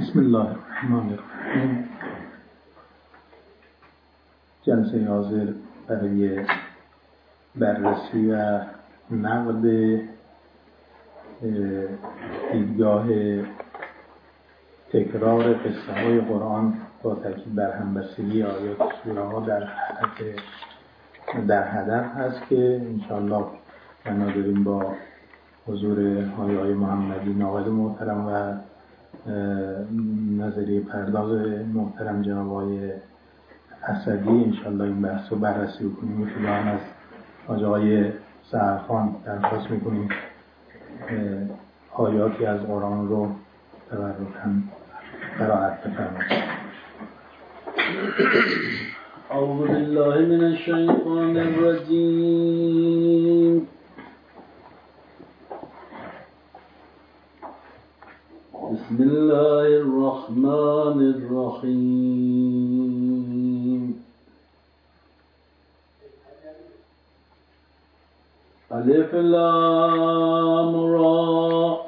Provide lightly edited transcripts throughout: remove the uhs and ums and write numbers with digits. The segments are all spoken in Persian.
بسم الله الرحمن الرحیم. جلسه حاضر برای بررسی و نقد دیدگاه تکرار قصه های قرآن با تاکید بر همبستگی آیات سوره ها در هدف هست که انشاءالله بنا داریم با حضور های محمدی ناقد محترم و نظریه پرداز محترم جناب آقای اسدی انشاءالله این بحث رو بررسی بکنیم. ابتداً از آقای سحرخان درخواست میکنیم آیاتی از قرآن رو تبرکاً قرائت بفرمایید. اعوذ بالله من الشیطان الرجیم. بسم الله الرحمن الرحیم. الف لام را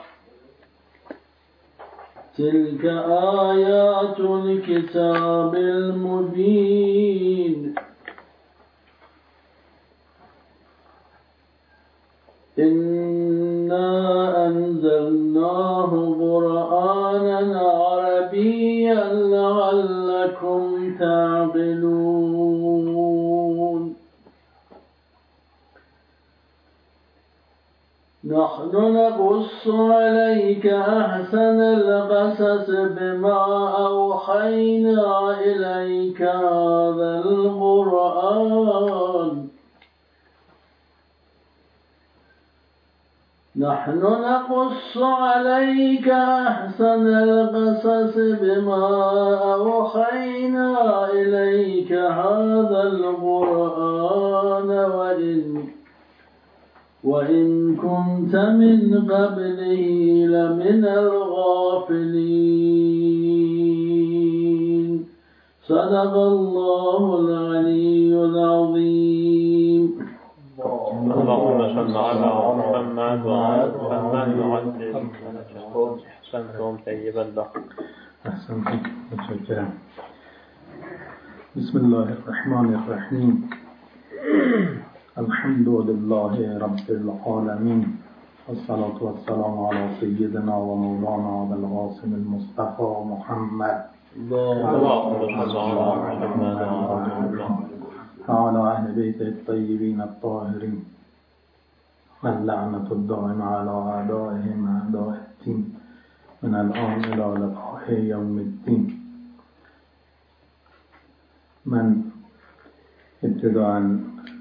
تلك آیات الكتاب المبین. إنا أنزلناه قرآنا عربيا لعلكم تعقلون. نحن نقص عليك أحسن القصص بما أوحينا إليك هذا القرآن. نحن نقص عليك أحسن القصص بما أوحينا إليك هذا القرآن وإن كنت من قبله لمن الغافلين. صدق الله العلي العظيم. اللهم صل على محمد وعلى محمد وعلى أحسنتم طيب الله. أحسنتم متشكرا. بسم الله الرحمن الرحيم. الحمد لله رب العالمين والصلاة والسلام على سيدنا ومولانا أبي القاسم المصطفى محمد اللهم صل على محمد وعلى أهل بيته الطيبين الطاهرين واللعنة الدائمة على أعدائهم أعداء الدين من الآن إلى لقاء يوم الدين. من ابتداءً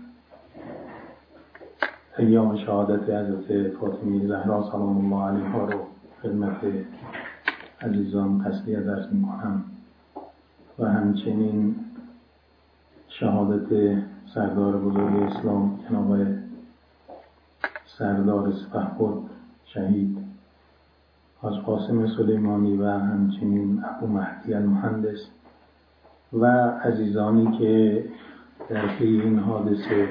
ایام شهادت حضرت فاطمه زهرا سلام الله علیها رو خدمت عزیزان تسلیت عرض می‌کنم و همچنین شهادت سردار بزرگ اسلام جناب سردار سپهبد شهید حاج قاسم سلیمانی و همچنین ابو مهدی المهندس و عزیزانی که در پی این حادثه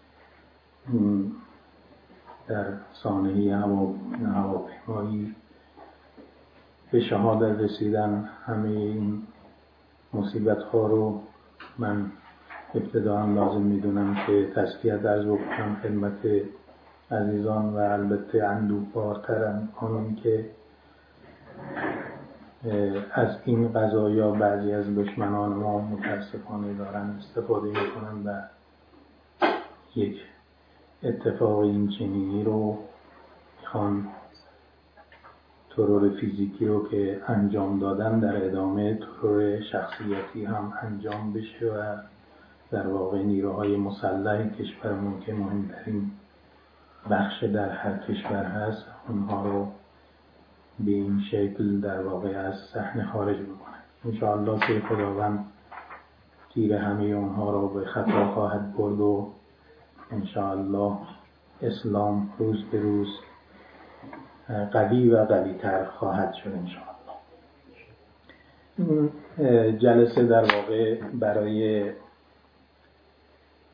در سانحه هواپیمایی به شهادت رسیدن. همه این مصیبت ها رو من ابتداء لازم میدونم که تزکیه عرض بکنم خدمت عزیزان و البته اندوهبارترم آنون که از این قضایا بعضی از دشمنان ما متاسفانه دارن استفاده میکنن و یک اتفاق این چنینی رو میخوان ترور فیزیکی رو که انجام دادن در ادامه ترور شخصیتی هم انجام بشه و در واقع نیروهای مسلح کشورمون که مهمترین بخش در هر کشور هست اونها رو به این شکل در واقع از صحنه خارج بکنه. انشاءالله که خداوند تیر همه اونها رو به خطا خواهد برد و انشاءالله اسلام روز به روز قوی و قوی‌تر خواهد شد انشاءالله. جلسه در واقع برای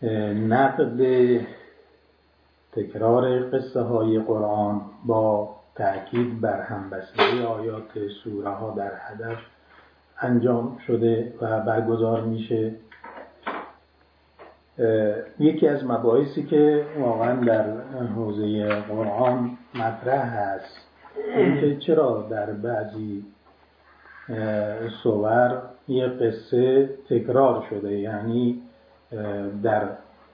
نقد تکرار قصه های قرآن با تأکید بر همبستگی آیات سوره ها در هدف انجام شده و برگزار میشه. یکی از مباحثی که واقعا در حوزه قرآن مطرح هست اینکه چرا در بعضی سور یه قصه تکرار شده، یعنی در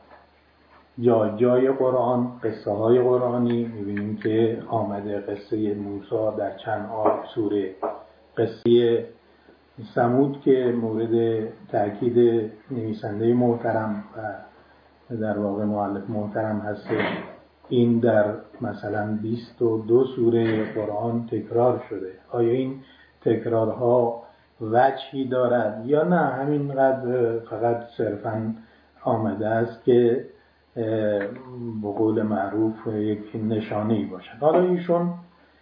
جای قرآن، قصه های قرآنی میبینیم که آمده قصه موسی در چند سوره، قصه ثمود که مورد تأکید نویسنده محترم و در واقع مؤلف محترم هست، این در مثلا 22 سوره قرآن تکرار شده. آیا این تکرارها وجهی دارد یا نه همینقدر فقط صرفاً آمده است که به قول معروف یک نشانه‌ای باشد؟ حالا ایشون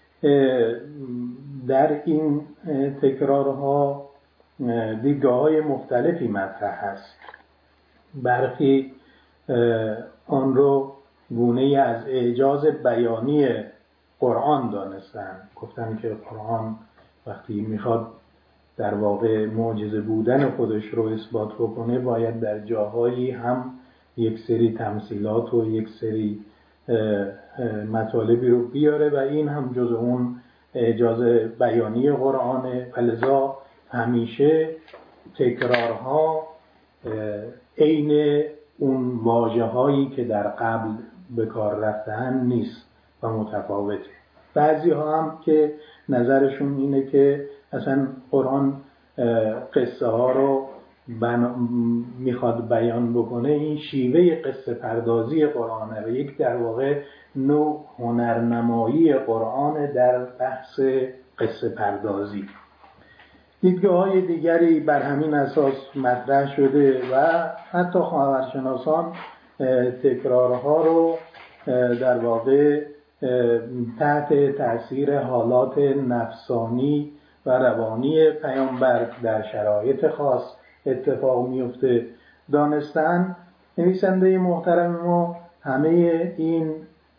در این تکرارها دیدگاه‌های مختلفی مطرح است. برخی آن رو گونه‌ای از اعجاز بیانی قرآن دانستن، گفتن که قرآن وقتی میخواد در واقع معجزه بودن خودش رو اثبات بکنه باید در جاهایی هم یک سری تمثیلات و یک سری مطالبی رو بیاره و این هم جز اون اعجاز بیانی قرآنه، و لذا همیشه تکرارها عین اون واژه‌هایی که در قبل به کار رفتن نیست و متفاوته. بعضی ها هم که نظرشون اینه که اصلا قرآن قصه ها رو میخواد بیان بکنه، این شیوه قصه پردازی قرآنه و یک در واقع نوع هنرنمایی قرآن در بحث قصه پردازی. دیدگاه های دیگری بر همین اساس مطرح شده و حتی خاورشناسان تکرارها رو در واقع تحت تأثیر حالات نفسانی و روانی پیامبر در شرایط خاص اتفاق میفته دانستن. نویسنده محترم ما همه این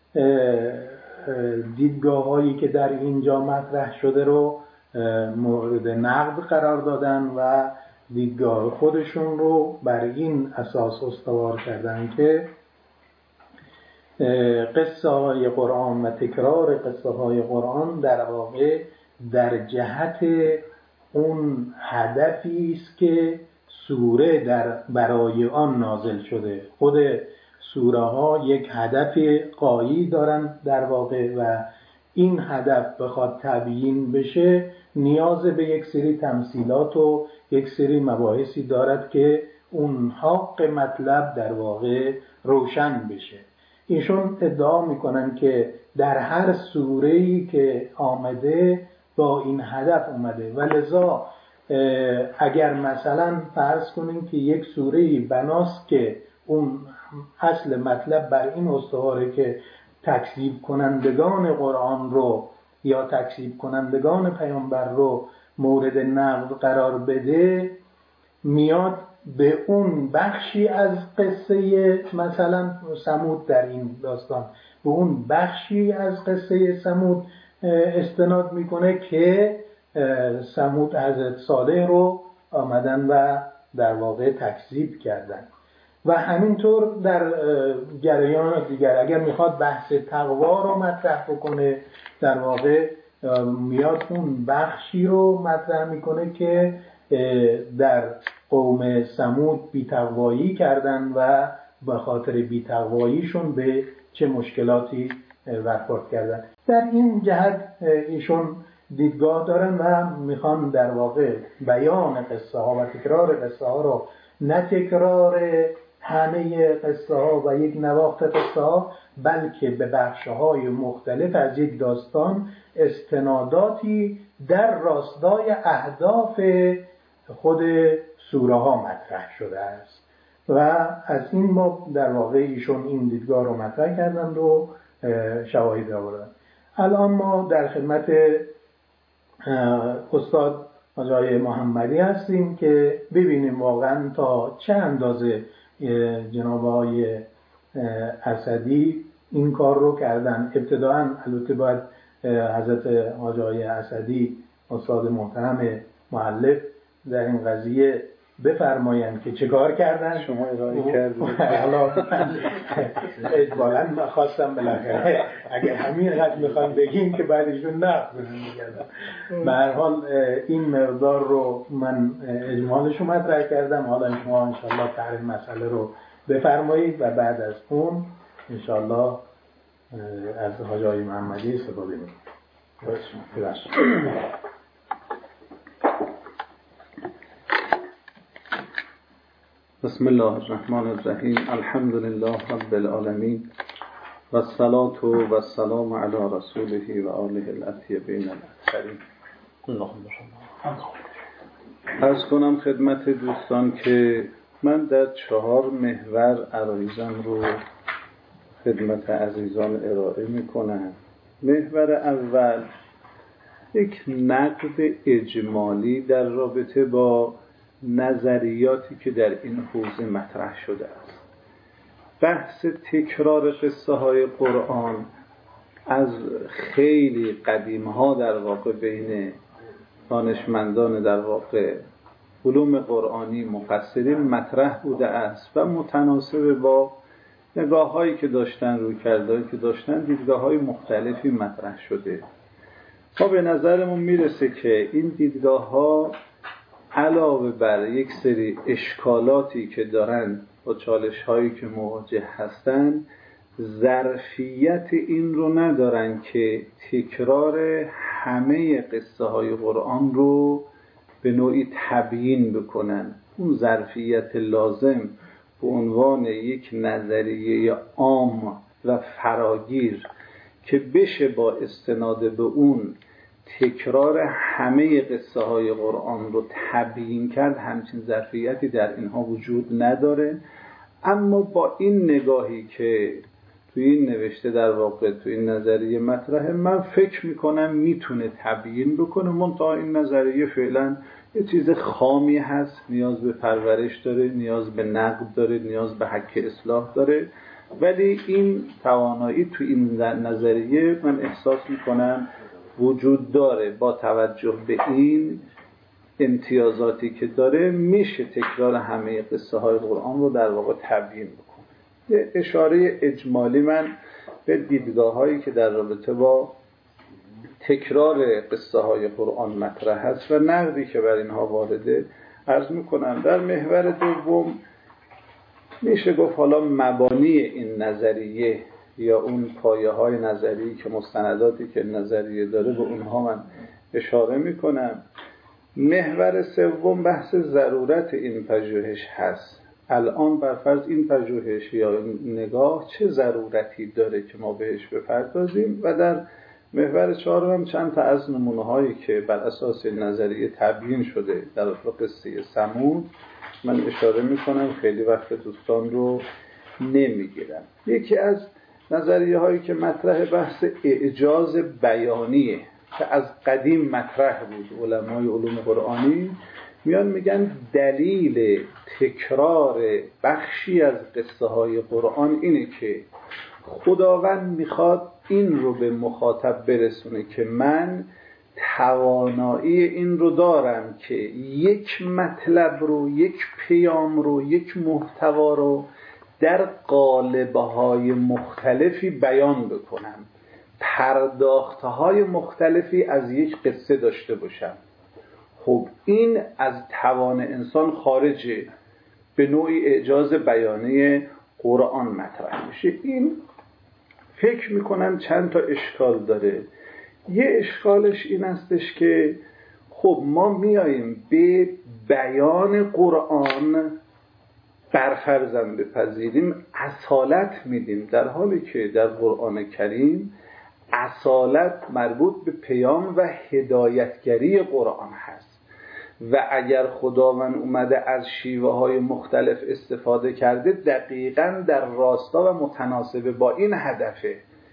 دیدگاه هایی که در اینجا مطرح شده رو مورد نقد قرار دادن و دیدگاه خودشون رو بر این اساس استوار کردن که قصه های قرآن و تکرار قصه های قرآن در واقع در جهت اون هدفی است که سوره برای آن نازل شده. خود سوره ها یک هدف غایی دارن در واقع و این هدف بخواد تبیین بشه نیاز به یک سری تمثیلات و یک سری مباحثی دارد که اون حق مطلب در واقع روشن بشه. ایشون ادعا میکنن که در هر سوره‌ای که آمده با این هدف اومده و لذا اگر مثلا فرض کنیم که یک سوره‌ای بناست که اون اصل مطلب بر این استواره که تکذیب کنندگان قرآن رو یا تکذیب کنندگان پیامبر رو مورد نقد قرار بده، میاد به اون بخشی از قصه مثلا ثمود در این داستان به اون بخشی از قصه ثمود استناد میکنه که ثمود حضرت صالح رو آمدن و در واقع تکذیب کردن. و همینطور در جریان دیگر اگر میخواد بحث تقوا رو مطرح بکنه در واقع میاد اون بخشی رو مطرح میکنه که در قوم ثمود بی‌تقوایی کردن و به خاطر بی‌تقواییشون به چه مشکلاتی برخورد کردن. در این جهت ایشون دیدگاه دارن و میخوان در واقع بیان قصه ها و تکرار قصه ها رو نه تکرار همه قصه ها و یک نواخت قصه ها بلکه به بخش های مختلف از یک داستان استناداتی در راستای اهداف خود سوره ها مطرح شده است و از این باب در واقع ایشون این دیدگاه رو مطرح کردند و شواهد آوردند. الان ما در خدمت استاد آقای محمدی هستیم که ببینیم واقعا تا چه اندازه جناب آقای اسدی این کار رو کردن. ابتداً البته باید حضرت حاج آقای اسدی استاد محترم مؤلف در این قضیه بفرمایند که چه کار کردن. شما ارائه کردید. حالا اجبالاً خواستم بالاخره اگر همین قد میخوان بگیم که بعدشون نقد بزنیم. به هر حال این مقدار رو من اجمالش رو مطرح کردم. حالا شما انشالله طرح مسئله رو بفرمایید و بعد از اون انشالله از حاج آقای محمدی استفاده می‌کنیم. بسم الله الرحمن الرحیم. الحمد لله رب العالمین و الصلاة و السلام علی رسوله و آله الاطیبین الاطهرین. عرض کنم خدمت دوستان که من در 4 محور عرایزم رو خدمت عزیزان ارائه میکنم. محور اول یک نقد اجمالی در رابطه با نظریاتی که در این حوزه مطرح شده است. بحث تکرار قصه های قرآن از خیلی قدیم ها در واقع بین دانشمندان در واقع علوم قرآنی مفسرین مطرح بوده است و متناسب با نگاه هایی که داشتن، رویکردهایی که داشتن، دیدگاه های مختلفی مطرح شده. ما به نظرمون میرسه که این دیدگاه ها علاوه بر یک سری اشکالاتی که دارن با چالش هایی که مواجه هستن، ظرفیت این رو ندارن که تکرار همه قصه های قرآن رو به نوعی تبیین بکنن. اون ظرفیت لازم به عنوان یک نظریه عام و فراگیر که بشه با استناد به اون تکرار همه قصه های قرآن رو تبیین کرد، همچین ظرفیتی در اینها وجود نداره. اما با این نگاهی که توی این نوشته در واقع توی این نظریه مطرحه، من فکر میکنم میتونه تبیین بکنه. منتها این نظریه فعلا یه چیز خامی هست، نیاز به پرورش داره، نیاز به نقد داره، نیاز به حک اصلاح داره. ولی این توانایی توی این نظریه من احساس میکنم وجود داره. با توجه به این امتیازاتی که داره میشه تکرار همه قصه های قرآن رو در واقع تبیین بکنه. یه اشاره اجمالی من به دیدگاه هایی که در رابطه با تکرار قصه های قرآن مطرح هست و نقدی که بر اینها وارده عرض میکنم. در محور دوم میشه گفت حالا مبانی این نظریه یا اون پایه های نظری که مستنداتی که نظریه داره به اونها من اشاره میکنم. محور سوم بحث ضرورت این پژوهش هست. الان برفرض این پژوهش یا نگاه چه ضرورتی داره که ما بهش بپردازیم. و در محور چهارم چند تا از نمونه هایی که بر اساس نظریه تبیین شده در قصه ثمود من اشاره میکنم، خیلی وقت دوستان رو نمیگیرم. یکی از نظریه هایی که مطرح بحث اعجاز بیانیه که از قدیم مطرح بود. علمای علوم قرآنی میان میگن دلیل تکرار بخشی از قصه های قرآن اینه که خداوند میخواد این رو به مخاطب برسونه که من توانایی این رو دارم که یک مطلب رو، یک پیام رو، یک محتوا رو در قالب‌های مختلفی بیان بکنم، پرداخت‌های مختلفی از یک قصه داشته باشم. خب این از توان انسان خارجه، به نوعی اعجاز بیانیه قرآن مطرح میشه. این فکر میکنم چند تا اشکال داره. یه اشکالش این استش که خب ما میاییم به بیان قرآن برفرضم بپذیریم اصالت میدیم، در حالی که در قرآن کریم اصالت مربوط به پیام و هدایتگری قرآن هست و اگر خداوند اومده از شیوه های مختلف استفاده کرده دقیقاً در راستا و متناسب با این هدفه.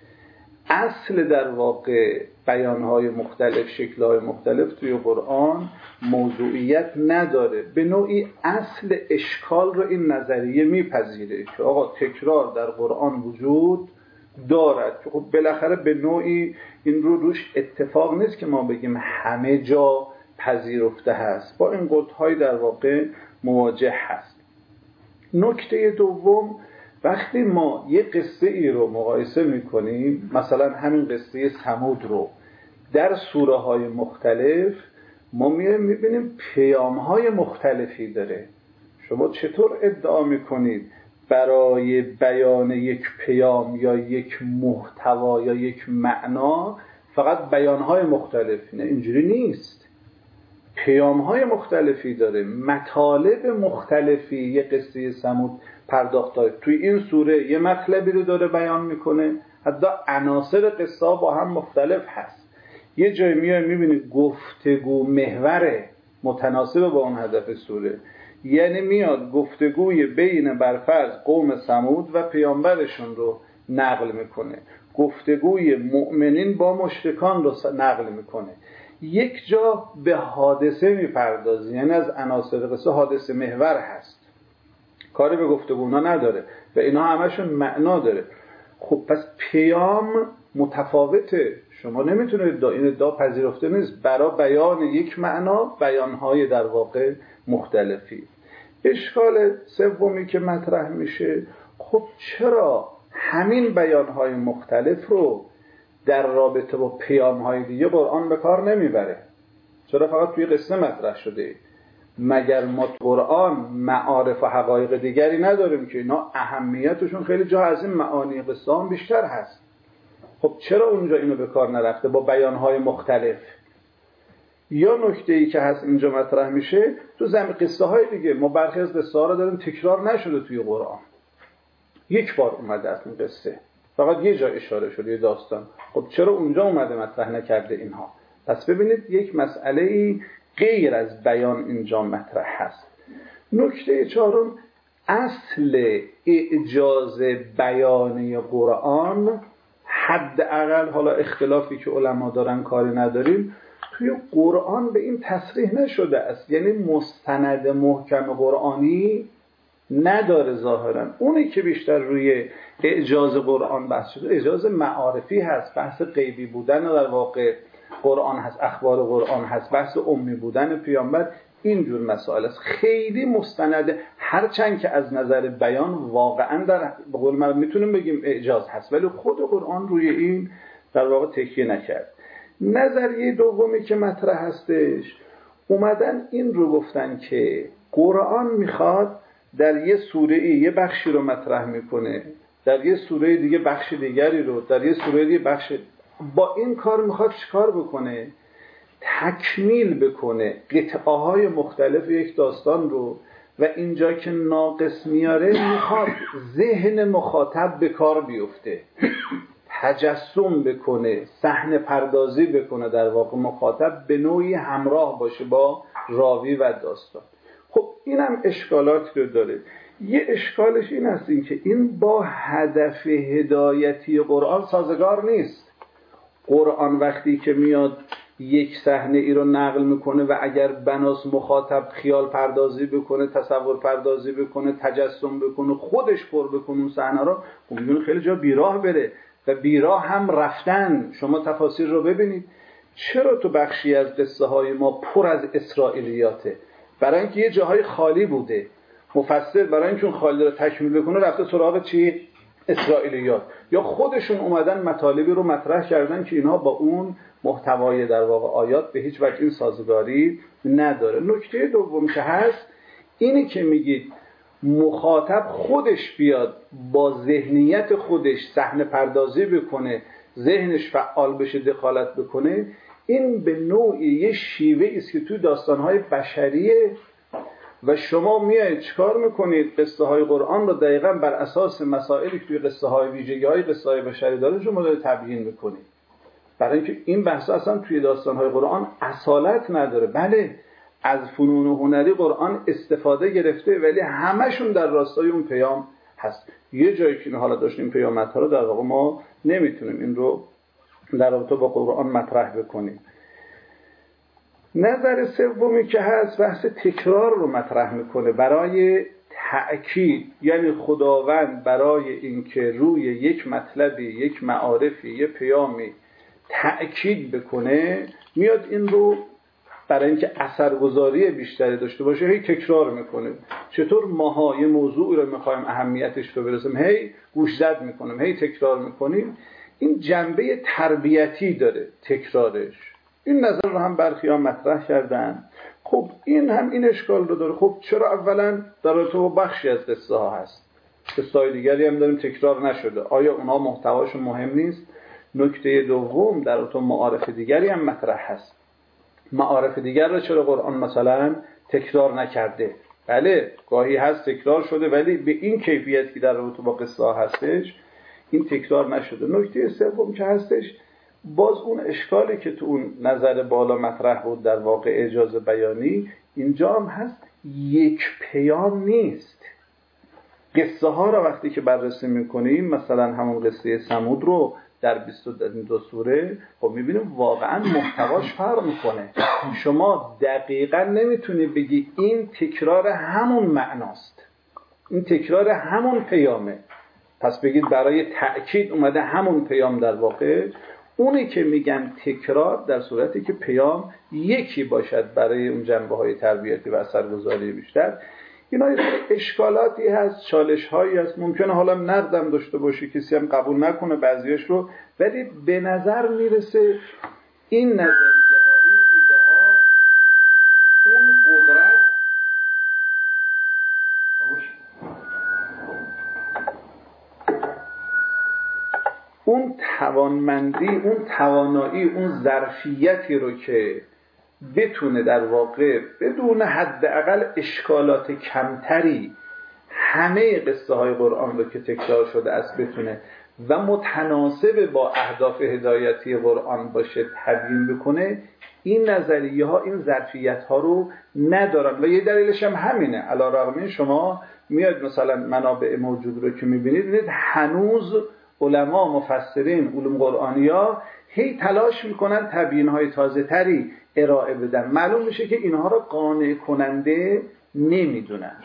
اصل در واقع بیانهای مختلف، شکلهای مختلف توی قرآن موضوعیت نداره. به نوعی اصل اشکال رو این نظریه میپذیره که آقا تکرار در قرآن وجود دارد که خب بالاخره به نوعی این رو روش اتفاق نیست که ما بگیم همه جا پذیرفته هست، با این قطع‌های در واقع مواجه هست. نکته دوم، وقتی ما یه قصه ای رو مقایسه میکنیم، مثلا همین قصه ثمود رو در سوره های مختلف ما میبینیم پیام های مختلفی داره. شما چطور ادعا میکنید برای بیان یک پیام یا یک محتوا یا یک معنا فقط بیان های مختلفی؟ نه، اینجوری نیست. پیام های مختلفی داره، مطالب مختلفی یه قصه ثمود پرداخت داره. توی این سوره یه مطلبی رو داره بیان میکنه، حتی عناصر قصه با هم مختلف هست. یه جای میبینید گفتگو محوره متناسب با اون هدف سوره، یعنی میاد گفتگوی بین برفرض قوم ثمود و پیامبرشون رو نقل میکنه، گفتگوی مؤمنین با مشرکان رو نقل میکنه. یک جا به حادثه میپردازه، یعنی از عناصر قصه حادثه محور هست، کاری به گفتگونا نداره و اینا همشون معنا داره. خب پس پیام متفاوته، شما نمیتونید این ادعا پذیرفته نیست برای بیان یک معنا بیانهای در واقع مختلفی. اشکال سومی که مطرح میشه، خب چرا همین بیانهای مختلف رو در رابطه با پیامهای دیگه قرآن به کار نمیبره؟ چرا فقط توی قصه مطرح شده؟ مگر ما قرآن معارف و حقایق دیگری نداریم که اینا اهمیتشون خیلی جا از این معانی قصه هم بیشتر هست؟ خب چرا اونجا اینو به کار نرفته با بیانهای مختلف؟ یا نکته‌ای که هست اینجا مطرح میشه، تو زمین قصه های دیگه ما برخی از قصه ها رو داریم تکرار نشده توی قرآن، یک بار اومده از این قصه، فقط یه جا اشاره شده یه داستان. خب چرا اونجا اومده مطرح نکرده اینها؟ پس ببینید یک مسئله غیر از بیان اینجا مطرح هست. نکته چهارم، اصل اعجاز بیانی قرآن، حداقل حالا اختلافی که علما دارن کاری نداریم، توی قرآن به این تصریح نشده است. یعنی مستند محکم قرآنی نداره ظاهرا. اونی که بیشتر روی اعجاز قرآن بحث شده اعجاز معارفی هست، بحث غیبی بودن در واقع قرآن هست، اخبار قرآن هست، بحث امی بودن پیامبر، اینجور مسائل است. خیلی مستند، هرچند که از نظر بیان واقعا در قول ما میتونیم بگیم اعجاز هست، ولی خود قرآن روی این در واقع تکیه نکرد. نظریه دومی که مطرح هستش، اومدن این رو گفتن که قرآن میخواد در یه سوره یه بخشی رو مطرح میکنه، در یه سوره دیگه بخش دیگری رو، در یه سوره دیگه بخش، با این کار میخواد چیکار بکنه؟ تکمیل بکنه قطعه های مختلف یک داستان رو، و اینجا که ناقص میاره میخواد ذهن مخاطب به کار بیفته، تجسم بکنه، صحنه پردازی بکنه، در واقع مخاطب به نوعی همراه باشه با راوی و داستان. خب اینم اشکالاتی رو داره. یه اشکالش این است که این با هدف هدایتی قرآن سازگار نیست. قرآن وقتی که میاد یک صحنه ای رو نقل میکنه و اگر بناس مخاطب خیال پردازی بکنه، تصور پردازی بکنه، تجسم بکنه، خودش پر بکنه اون صحنه رو، میدونه خیلی جا بیراه بره و بیراه هم رفتن. شما تفاسیر رو ببینید، چرا تو بخشی از قصه های ما پر از اسرائیلیاته؟ برای اینکه یه جاهای خالی بوده، مفسر برای اینکه اون خالی رو تکمیل بکنه رفته سراغ چی؟ اسرائیلیات. یا خودشون اومدن مطالبی رو مطرح کردن که اینها با اون محتوای در واقع آیات به هیچ وجه این سازگاری نداره. نکته دوم که هست اینی که میگید مخاطب خودش بیاد با ذهنیت خودش صحنه پردازی بکنه، ذهنش فعال بشه، دخالت بکنه، این به نوعی یه شیوه است که توی داستان‌های بشریه و شما میایید چیکار میکنید؟ قصه های قرآن رو دقیقاً بر اساس مسائلی که توی قصه های ویژگی های قصه های بشری داره شما دارید تبیین میکنید. برای اینکه این بحث اصلا توی داستان های قرآن اصالت نداره. بله از فنون و هنری قرآن استفاده گرفته، ولی همشون در راستای اون پیام هست. یه جایی که حالا داشتیم پیامدها رو در واقع ما نمیتونیم این رو در رابطه با قرآن مطرح بکنیم. نظر سومی که هست بحث تکرار رو مطرح میکنه برای تأکید، یعنی خداوند برای اینکه روی یک مطلبی، یک معارفی، یک پیامی تأکید بکنه، میاد این رو برای اینکه اثرگذاری بیشتری داشته باشه هی تکرار میکنه. چطور ماها یه موضوعی رو میخوایم اهمیتش رو برسیم هی گوشزد میکنیم، هی تکرار میکنیم. این جنبه تربیتی داره تکرارش. این نظر رو هم برخیان مطرح کردن. خب این هم این اشکال رو داره. خب چرا اولا در رابطه با بخشی از قصه ها هست، قصه های دیگری هم داریم تکرار نشده، آیا اونها محتواشون مهم نیست؟ نکته دوم، در رابطه معارف دیگری هم مطرح هست. معارف دیگر رو چرا قرآن مثلا تکرار نکرده؟ بله گاهی هست تکرار شده، ولی به این کیفیت که در رابطه با قصه ها هستش این تکرار نشده. نکته سوم که هستش، باز اون اشکالی که تو اون نظر بالا مطرح بود در واقع اجازه بیانی، اینجا هم هست یک پیام نیست. قصه ها رو وقتی که بررسی میکنیم، مثلا همون قصه ثمود رو در 22 سوره، خب میبینیم واقعا محتواش فرق میکنه. شما دقیقا نمیتونی بگی این تکرار همون معناست، این تکرار همون پیامه، پس بگید برای تأکید اومده همون پیام. در واقع اونی که میگن تکرار در صورتی که پیام یکی باشد برای اون جنبه های تربیتی و اثرگذاری بیشتر. اینا اشکالاتی هست، چالش هایی هست، ممکنه حالا نقدم داشته باشه، کسی هم قبول نکنه بعضیش رو، ولی به نظر میرسه این نظریه ها، این ایده ها، اون قدرت، اون توانمندی، اون توانایی، اون ظرفیتی رو که بتونه در واقع بدون حداقل اشکالات کمتری همه قصه های قرآن رو که تکرار شده است بتونه و متناسب با اهداف هدایتی قرآن باشه تبیین بکنه، این نظریه ها این ظرفیت ها رو ندارن. و یه دلیلش هم همینه. علی‌رغم شما میاد مثلا منابع موجود رو که میبینید، هنوز علما مفسرین علوم قرآنیا هی تلاش میکنن تبیین های تازه تری ارائه بدن. معلوم میشه که اینها رو قانع کننده نمیدونن.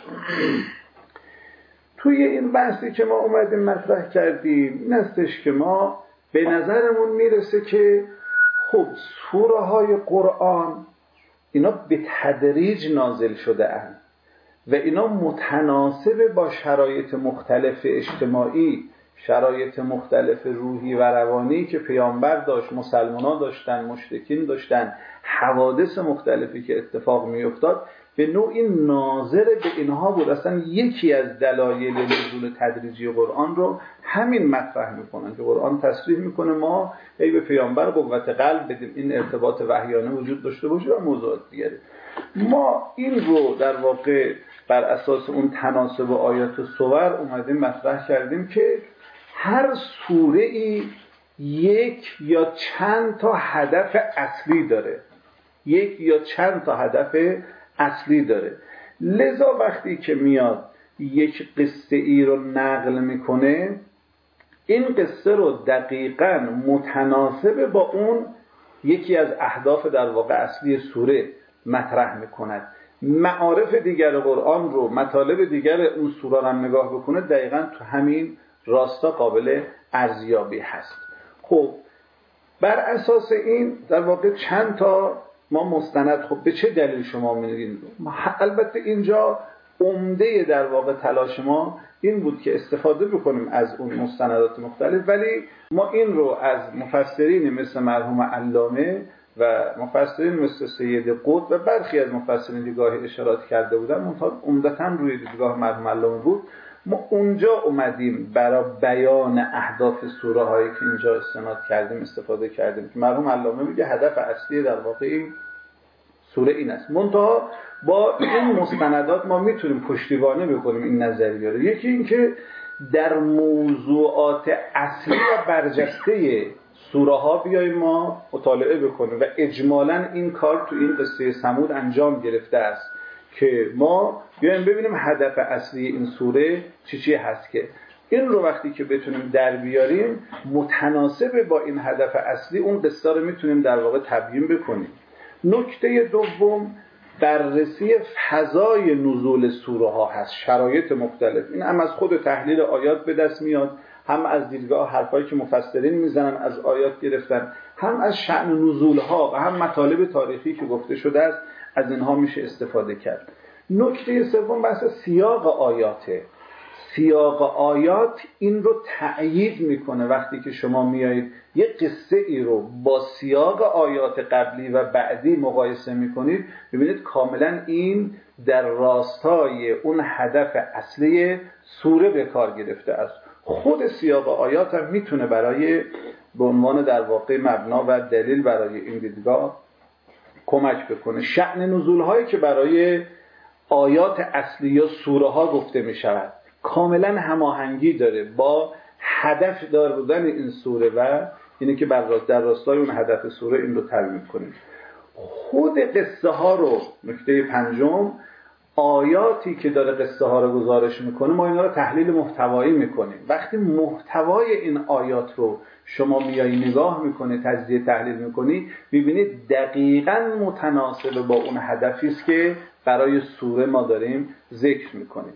توی این بحثی که ما اومدیم مطرح کردیم این هستش که ما به نظرمون میرسه که خب سوره های قرآن اینا به تدریج نازل شده اند و اینا متناسب با شرایط مختلف اجتماعی، شرایط مختلف روحی و روانی که پیامبر داشت، مسلمانان داشتن، مشرکین داشتن، حوادث مختلفی که اتفاق می افتاد، به نوعی ناظر به اینها بود. اصلا یکی از دلایل نزول تدریجی قرآن رو همین مطرح میکنن که قرآن تصریح میکنه ما ای به پیامبر قوت قلب بدیم، این ارتباط وحیانه وجود داشته باشه و موضوعات دیگری. ما این رو در واقع بر اساس اون تناسب آیات و سور اومدیم مطرح کردیم که هر سوره ای یک یا چند تا هدف اصلی داره، یک یا چند تا هدف اصلی داره. لذا وقتی که میاد یک قصه ای رو نقل میکنه، این قصه رو دقیقاً متناسب با اون یکی از اهداف در واقع اصلی سوره مطرح میکند. معارف دیگر قرآن رو، مطالب دیگر اون سوره رو نگاه بکنه، دقیقاً تو همین راستا قابل ارزیابی هست. خب بر اساس این در واقع چند تا ما مستند، خب به چه دلیل شما میگین؟ البته اینجا عمده در واقع تلاش ما این بود که استفاده بکنیم از اون مستندات مختلف، ولی ما این رو از مفسرین مثل مرحوم علامه و مفسرین مثل سید قطب و برخی از مفسرین دیگاه اشارات کرده بودن، عمدتاً روی دیدگاه مرحوم علامه بود. ما اونجا اومدیم برای بیان اهداف سوره هایی که اینجا استناد کردیم استفاده کردیم که مرحوم علامه میگه هدف اصلی در واقع این سوره این است. منتها با این مستندات ما میتونیم پشتیبانی بکنیم این نظریه رو. یکی این که در موضوعات اصلی و برجسته سوره ها بیاییم ما مطالعه بکنیم و اجمالاً این کار تو این قصه ثمود انجام گرفته است که ما بیایم ببینیم هدف اصلی این سوره چی هست، که این رو وقتی که بتونیم در بیاریم متناسب با این هدف اصلی اون قصه رو میتونیم در واقع تبیین بکنیم. نکته دوم بررسی فضای نزول سوره ها هست، شرایط مختلف. این هم از خود تحلیل آیات به دست میاد، هم از دیدگاه حرفایی که مفسرین میزنن از آیات گرفتن، هم از شأن نزول ها و هم مطالب تاریخی که گفته شده است، از اینها میشه استفاده کرد. نکته سوم بحث سیاق آیاته. سیاق آیات این رو تأیید میکنه. وقتی که شما میایید یک قصه ای رو با سیاق آیات قبلی و بعدی مقایسه میکنید، ببینید کاملا این در راستای اون هدف اصلی سوره به کار گرفته است. خود سیاق آیات هم میتونه برای به عنوان در واقع مبنا و دلیل برای این دیدگاه کمک بکنه. شأن نزول هایی که برای آیات اصلی یا سوره ها گفته می شود کاملا هماهنگی داره با هدف دار بودن این سوره و اینه که در راستای اون هدف سوره این رو ترمیم کنیم. خود قصه ها رو، نکته پنجم، آیاتی که داره قصه ها رو گزارش میکنه ما اینا رو تحلیل محتوایی میکنیم. وقتی محتوای این آیات رو شما میایی نگاه میکنه، تجزیه تحلیل میکنی، ببینید دقیقاً متناسب با اون هدفی است که برای سوره ما داریم ذکر میکنیم.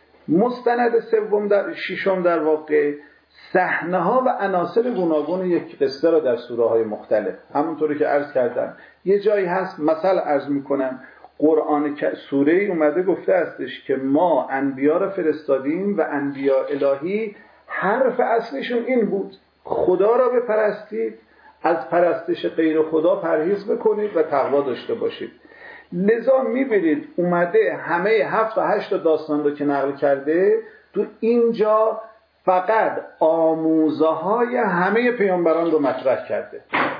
مستند ششم در واقع صحنه ها و عناصر گوناگون یک قصه را در سوره های مختلف، همونطوری که عرض کردم یه جایی هست، مثلا عرض میکنم قرآن سوره‌ای اومده گفته استش که ما انبیا را فرستادیم و انبیا الهی حرف اصلشون این بود خدا را بپرستید، از پرستش غیر خدا پرهیز بکنید و تقوا داشته باشید. لذا میبینید اومده همه 7 و 8 داستان رو که نقل کرده تو اینجا فقط آموزه های همه پیامبران رو مطرح کرده.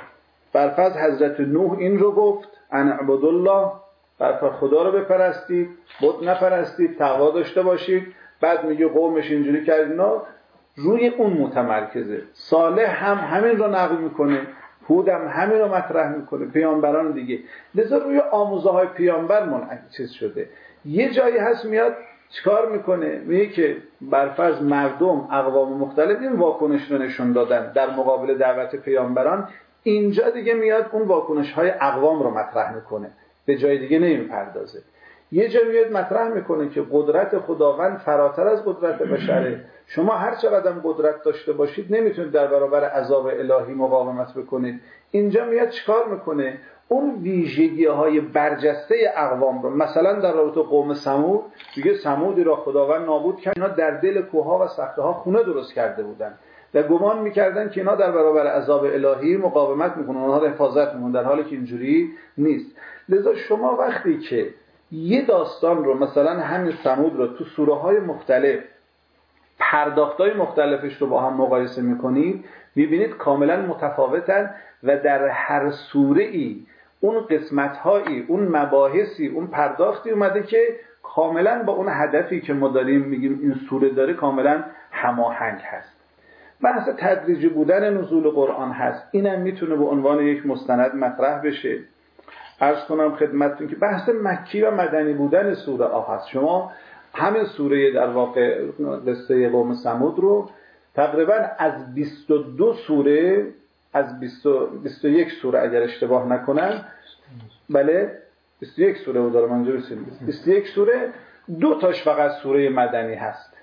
برفرض حضرت نوح این رو گفت ان اعبدوا الله، برفرض خدا رو بپرستید، بت نپرستید، تقوا داشته باشید. بعد میگه قومش اینجوری کردینا، روی اون متمرکزه. صالح هم همین رو نقل میکنه، هود هم همین رو مطرح میکنه، پیامبران دیگه. لذا روی آموزه های پیامبر منعکس شده. یه جایی هست میاد چیکار میکنه؟ میگه که برفرض مردم اقوام مختلف این واکنش رو نشون دادن در مقابل دعوت پیامبران، اینجا دیگه میاد اون واکنش های اقوام رو مطرح میکنه، به جای دیگه نمیپردازه. یه جا میاد مطرح میکنه که قدرت خداوند فراتر از قدرت بشره. شما هر چقدر قدرت داشته باشید نمیتونید در برابر عذاب الهی مقاومت بکنید. اینجا میاد چیکار میکنه؟ اون ویژگی های برجسته اقوام رو، مثلا در رابطه قوم ثمود میگه ثمودی را خداوند نابود کرد، اینا در دل کوهها و صخره‌ها خونه درست کرده بودن و گمان میکردن که اینا در برابر عذاب الهی مقاومت میکنن، اونها رو حفاظت میکنن، در حالی که اینجوری نیست. لذا شما وقتی که یه داستان رو مثلا همین ثمود رو تو سوره های مختلف پرداختای مختلفش رو با هم مقایسه میکنید، میبینید کاملا متفاوتن و در هر سوره ای اون قسمت هایی، اون مباحثی، اون پرداختی اومده که کاملا با اون هدفی که ما داریم میگیم این سوره داره کاملا هماهنگ هست. بحث تدریجی بودن نزول قرآن هست، اینم میتونه به عنوان یک مستند مطرح بشه. عرض کنم خدمتتون که بحث مکی و مدنی بودن سوره ها هست. شما همین سوره در واقع قصه قوم ثمود رو تقریبا از 22 سوره، از 21 سوره اگر اشتباه نکنم، بله 21 سوره بود داره منظور 21 سوره، 2 تاش فقط سوره مدنی هست،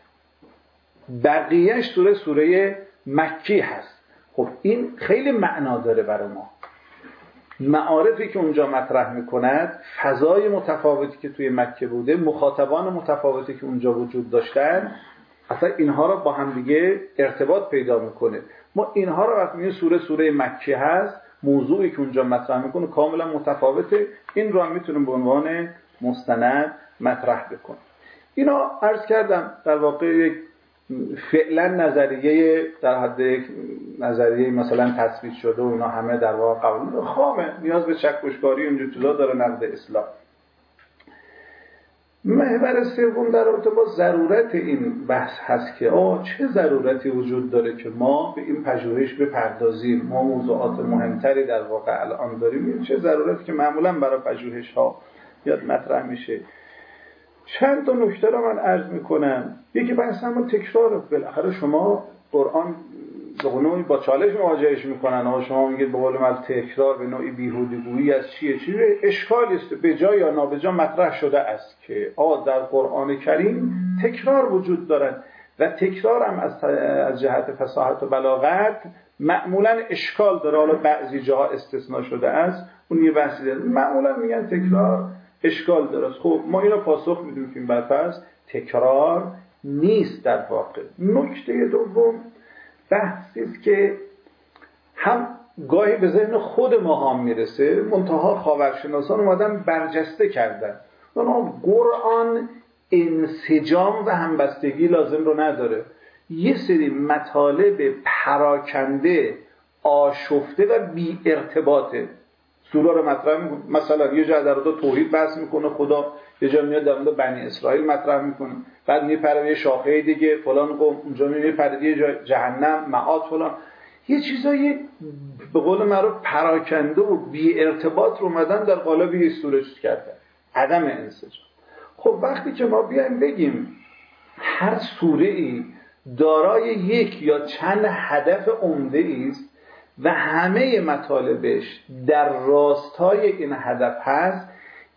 بقیهش سوره مکی هست. خب این خیلی معنا داره برای ما. معارفی که اونجا مطرح میکند، فضای متفاوتی که توی مکه بوده، مخاطبان متفاوتی که اونجا وجود داشتن، اصلا اینها رو با هم دیگه ارتباط پیدا میکنه. ما اینها رو وقتی میگیم سوره مکی هست، موضوعی که اونجا مطرح میکنه کاملا متفاوته. این رو هم میتونیم به عنوان مستند مطرح بکنیم. اینا عرض کردم در واقع یک فعلا نظریه در حد یک نظریه مثلا تثبیت شده و اینا همه در واقع قبول خامه، نیاز به چکشکاری اینجور چیزا داره نقد اسلام. محور سوم در رابطه با ضرورت این بحث هست که چه ضرورتی وجود داره که ما به این پژوهش بپردازیم. ما موضوعات مهمتری در واقع الان داریم، چه ضرورتی که معمولا برای پژوهش ها یاد مطرح میشه. چند تا نکته رو من عرض میکنم. یکی بحث همون تکرار. بالاخره شما قرآن به نوعی با چالش مواجهش میکنن. اما شما میگید به قول من تکرار به نوعی بیهودگویی از چیه؟ اشکالی است به جا یا نابجا مطرح شده است که در قرآن کریم تکرار وجود دارد و تکرار هم از جهت فصاحت و بلاغت معمولا اشکال داره. حالا بعضی جاها استثناء شده است، اون یه بحثی داره. معمولا میگن تکرار اشکال داره. خب ما اینو پاسخ میدیم که این برپس تکرار نیست در واقع. نکته دوم بحثی است که هم گاهی به ذهن خود ما هم میرسه، منتها خاورشناسان اومدن برجسته کردن. قرآن انسجام و همبستگی لازم رو نداره. یه سری مطالب پراکنده، آشفته و بی ارتباطه. سوره رو مطرح میکنه، مثلا یه جا در مورد توحید بحث میکنه خدا، یه جا میاد در مورد بنی اسرائیل مطرح میکنه، بعد میپره یه شاخه دیگه فلان قوم، اونجا میپره یه جا جهنم، معاد فلان. یه چیزایی به قول معروف پراکنده و بی ارتباط رو اومدن در قالب یه سوره چیز کردن. عدم انسجام. خب وقتی که ما بیایم بگیم هر سوره ای دارای یک یا چند هدف عمده است و همه مطالبش در راستای این هدف هست،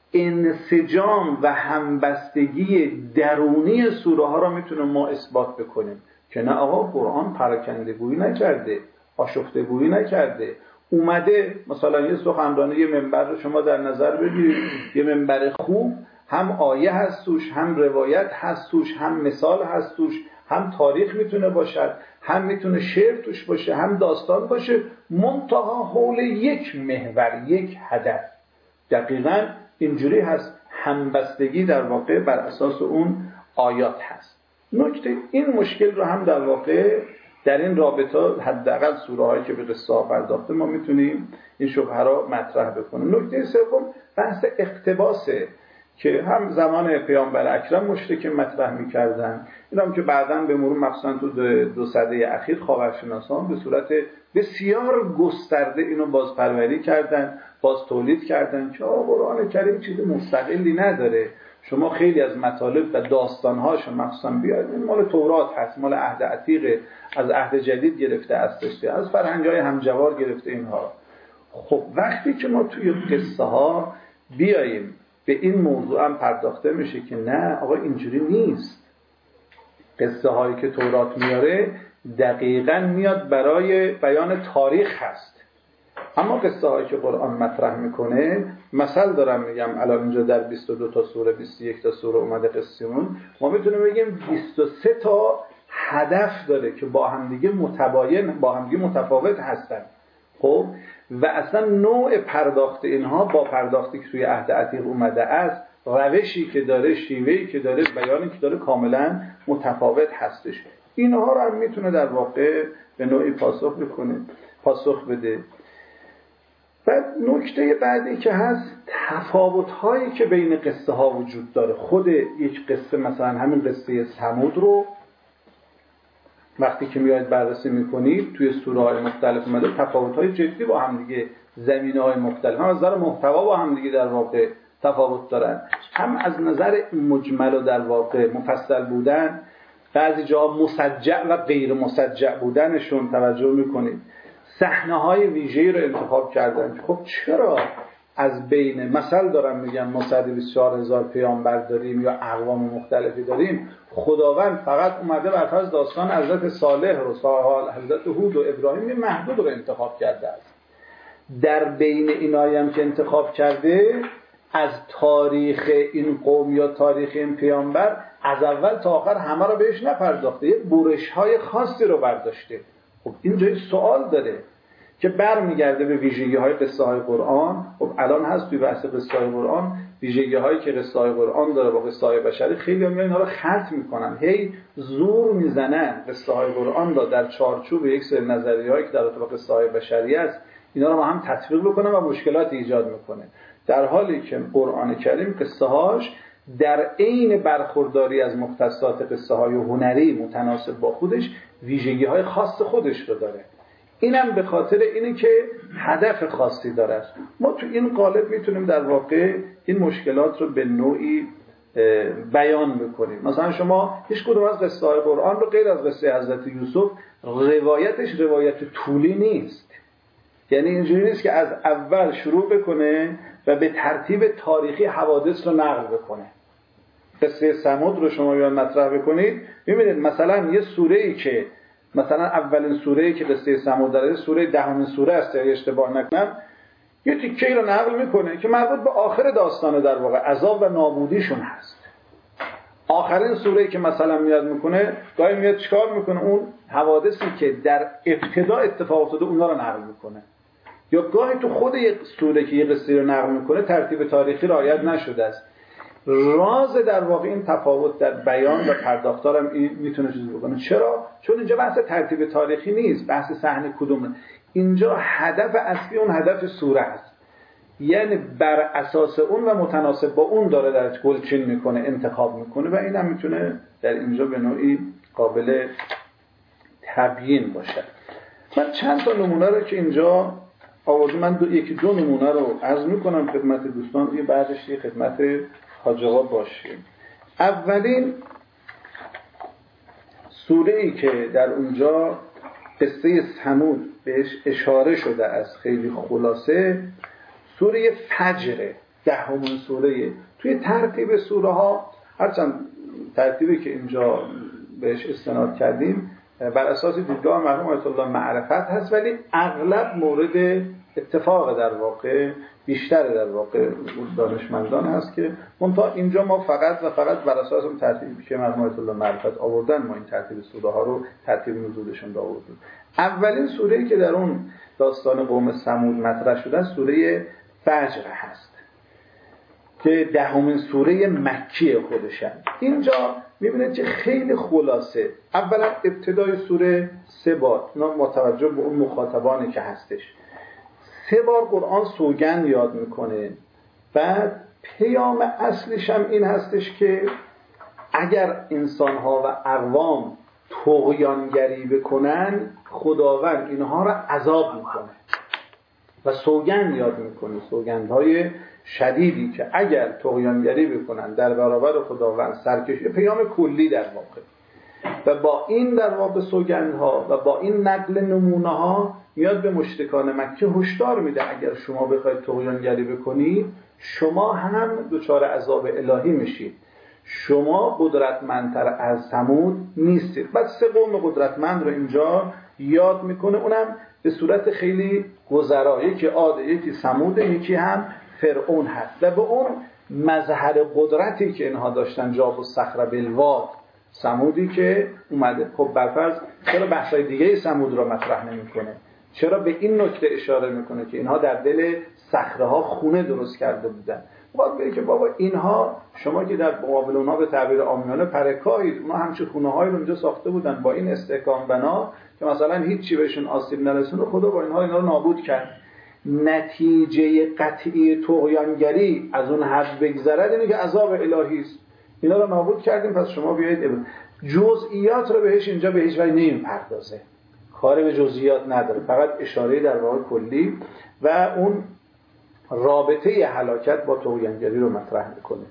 انسجام و همبستگی درونی سوره ها را میتونیم ما اثبات بکنیم که نه آقا قرآن پراکنده گویی نکرده، آشفته گویی نکرده. اومده مثلا یه سخنرانی، یه منبر رو شما در نظر بگیرید، یه منبر خوب هم آیه هست توش، هم روایت هست توش، هم مثال هست توش، هم تاریخ میتونه باشد، هم میتونه شعر توش باشه، هم داستان باشه، منتها حول یک محور، یک هدف. دقیقاً اینجوری هست، همبستگی در واقع بر اساس اون آیات هست. نکته این مشکل رو هم در واقع در این رابطه حداقل سوره هایی که به قصه ها پرداخته ما میتونیم این شبهه را مطرح بکنیم. نکته سوم بحث اقتباسه که هم زمان پیامبر اکرم مشرکین مطرح میکردن، این هم که بعداً به مرور مخصوصا تو 2 سده اخیر خاورشناسان به صورت بسیار گسترده اینو بازپروری کردن، باز تولید کردن که قرآن کریم چیز مستقلی نداره. شما خیلی از مطالب و داستانهاش مخصوصا بیاید، این مال تورات هست، مال عهد عتیق، از عهد جدید گرفته است، از فرهنگ‌های همجوار گرفته اینها. خب وقتی که ما توی قصه ها بیاییم به این موضوع هم پرداخته میشه که نه آقا اینجوری نیست. قصه هایی که تورات میاره دقیقاً میاد برای بیان تاریخ هست، اما قصه هایی که قرآن مطرح میکنه، مثل دارم میگم الان اینجا در 22 تا سوره 21 تا سوره اومده قصه‌مون، ما میتونیم بگیم 23 تا هدف داره که با همدیگه متباین، با همدیگه متفاوت هستن. خب و اصلا نوع پرداخت اینها با پرداختی که توی عهد عتیق اومده است، روشی که داره، شیوهی که داره، بیانی که داره کاملا متفاوت هستش. اینها رو هم میتونه در واقع به نوعی پاسخ بده. بعد نکته بعدی که هست تفاوت‌هایی که بین قصه ها وجود داره. خود یک قصه، مثلا همین قصه ثمود رو وقتی که میاید بررسی میکنید توی سوره‌های مختلف اومده تفاوت‌های جدی با هم دیگه، زمینه‌های مختلف هم از نظر محتوا با هم دیگه در واقع تفاوت دارن، هم از نظر مجمل و در واقع مفصل بودن، بعضی جاها مسجع و غیر مسجع بودنشون توجه میکنید. صحنه‌های ویژه‌ای رو انتخاب کردن. خب چرا از بین مثل دارم میگم ما 124,000 پیامبر داریم یا اقوام مختلفی داریم، خداوند فقط اومده بر فرض داستان حضرت صالح رو، حضرت هود و ابراهیم محدود رو انتخاب کرده است. در بین اینایی هم که انتخاب کرده از تاریخ این قوم یا تاریخ این پیامبر از اول تا آخر همه رو بهش نپرداخته، یه برش‌های خاصی رو برداشته. خب این جای سوال داره که برمیگرده به ویژگی‌های قصه‌های قرآن. خب الان هست توی بحث قصه‌های قرآن ویژگی‌هایی که قصه‌های قرآن داره با قصه‌های بشری، خیلی هم اینا رو خلط می‌کنن، هی زور میزنن قصه‌های قرآن را در چارچوب یک سری نظریه‌ای که در رابطه با قصه‌های بشری است اینا رو با هم تطبیق بکنن و مشکلات ایجاد می‌کنه، در حالی که قرآن کریم قصه‌هاش در عین برخورداری از مختصات قصه‌های هنری متناسب با خودش ویژگی‌های خاص خودش رو داره. اینم به خاطر اینه که هدف خاصی داره. ما تو این قالب میتونیم در واقع این مشکلات رو به نوعی بیان میکنیم. مثلا شما هیچ کدوم از قصه های قرآن رو غیر از قصه حضرت یوسف روایتش روایت طولی نیست. یعنی اینجوری نیست که از اول شروع بکنه و به ترتیب تاریخی حوادث رو نقل بکنه. قصه ثمود رو شما بیان مطرح بکنید، می‌بینید مثلا یه سوره‌ای که مثلا اولین سوره‌ای که قصه ثمود داره سوره 10 سوره است اگه اشتباه نکنم، یه تیکه‌ای رو نقل میکنه که مربوط به آخر داستان در واقع عذاب و نابودیشون هست. آخرین سوره‌ای که مثلا میاد میکنه گاهی میاد چیکار میکنه، اون حوادثی که در ابتدا اتفاق افتاده اونها رو نقل میکنه. یا گاهی تو خود یک سوره که یه قصه رو نقل میکنه ترتیب تاریخی رعایت نشده است. راز در واقع این تفاوت در بیان و پرداختارم این میتونه چیزی بکنه. چرا؟ چون اینجا بحث ترتیب تاریخی نیست، بحث صحنه کدومه. اینجا هدف اصلی اون هدف سوره است، یعنی بر اساس اون و متناسب با اون داره درش گلچین میکنه، انتخاب میکنه و این هم میتونه در اینجا به نوعی قابل تبیین باشه. من چند تا نمونه رو که اینجا آوردم، من یکی دو نمونه رو عرض میکنم خدمت دوستان، یه بعدش یه خدمت حاج آقا باشیم. اولین سوره‌ای که در اونجا قصه ثمود بهش اشاره شده از خیلی خلاصه، سوره فجر، 10 سوره. توی ترتیب سوره ها هرچند ترتیبی که اینجا بهش استناد کردیم بر اساس دیدگاه مرحوم آیت الله معرفت هست، ولی اغلب مورد اتفاق در واقع بیشتر در واقع دانشمندان هست که منتها اینجا ما فقط بر اساس اون ترتیبی که مرحوم آیت الله معرفت آوردن ما این ترتیب سوره ها رو ترتیب نزولشون رو آوردیم. اولین سوره‌ای که در اون داستان قوم ثمود مطرح شده سوره فجر هست که 10 سوره مکی خودشن. اینجا میبینید که خیلی خلاصه، اولا ابتدای سوره 3 بار، اینا متوجه به اون مخاطبانی که هستش، 3 بار قرآن سوگند یاد میکنه. بعد پیام اصلش هم این هستش که اگر انسانها و اقوام طغیانگری بکنن خداوند اینها را عذاب میکنه و سوگند یاد میکنه، سوگندهای شدیدی که اگر طغیانگری بکنن در برابر خداوند سرکشی، پیام کلی در واقع. و با این در واقع سوگندها و با این نقل نمونه ها میاد به مشرکان مکه هشدار میده اگر شما بخواید طغیانگری بکنید شما هم دچار عذاب الهی میشید، شما قدرتمندتر از ثمود نیستید. بعد 3 قوم قدرتمند رو اینجا یاد میکنه، اونم به صورت خیلی گذرا، یکی عاد، یکی ثمود، یکی هم فرعون هست. و به اون مظهر قدرتی که اینها داشتن، جاب الصخر بالواد، ثمودی که اومده، خب برفرض چرا بحثای دیگه ثمود رو مطرح نمیکنه؟ چرا به این نکته اشاره میکنه که اینها در دل صخره‌ها خونه درست کرده بودن؟ باید بگه که بابا اینها، شما که در مقابل اونها به تعبیر عامیانه پرکایید، اونها همچه خونه‌های رو اونجا ساخته بودن با این استحکام بنا که مثلا هیچی بهشون آسیب نرسونه، خدا با اینها رو نابود کرد. نتیجه قطعی طغیانگری از اون حد بگذرد اینه که عذاب الهی است. اینا رو نابود کردیم، پس شما بیایید. جزئیات رو بهش اینجا به هیچ وجه نمیپردازه، کاری به جزئیات نداره، فقط اشاره در واقع کلی و اون رابطه هلاکت با طغیانگری رو مطرح میکنه.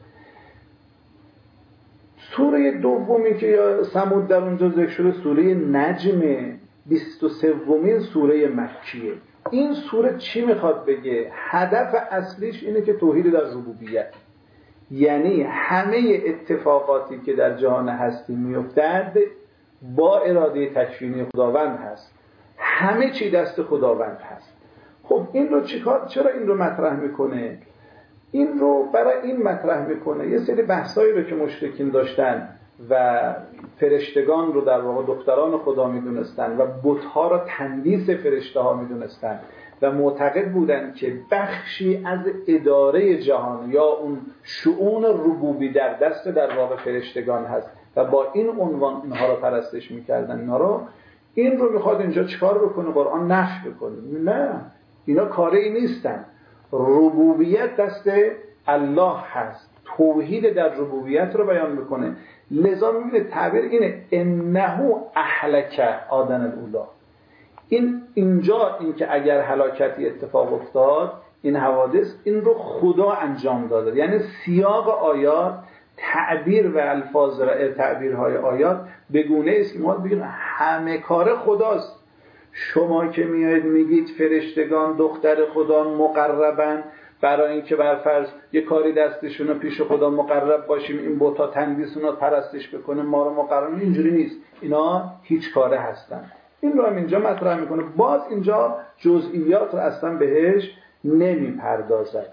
سوره دومی که یا ثمود در اونجا ذکر شده سوره نجم، 23مین سوره مکیه. این سوره چی میخواد بگه؟ هدف اصلیش اینه که توحید در ربوبیت، یعنی همه اتفاقاتی که در جهان هستی میافتد با اراده تکوینی خداوند هست، همه چی دست خداوند هست. خب این رو چرا این رو مطرح میکنه؟ این رو برای این مطرح میکنه یه سری بحثایی رو که مشرکین داشتن و فرشتگان رو در واقع دختران خدا میدونستن و بت‌ها را تندیس فرشته ها میدونستن و معتقد بودن که بخشی از اداره جهان یا اون شؤون ربوبی در دست در واقع فرشتگان هست و با این عنوان اینها رو پرستش میکردن. این رو میخواد اینجا چیکار بکنه؟ قرآن نفی بکنه. نه، اینا کاری نیستن، ربوبیت دست الله هست، توحید در ربوبیت رو بیان میکنه. لذا میبینه تعبیر اینه انه اهلک عادن الاولی. اینجا این که اگر هلاکتی اتفاق افتاد این حوادث، این رو خدا انجام داده، یعنی سیاق آیات تعبیر و الفاظ تعبیرهای آیات به گونه است که ما بگیم همه کار خداست. شما که میایید میگید فرشتگان دختر خدا مقربن، برای اینکه برفرض یه کاری دستشون رو پیش خدا مقرب باشیم، این بوتا تندیسون رو پرستش بکنه ما رو مقرب، اینجوری نیست، اینا هیچ کاره هستن. این رو هم اینجا مطرح میکنه. باز اینجا جزئیات رو اصلا بهش نمیپردازد.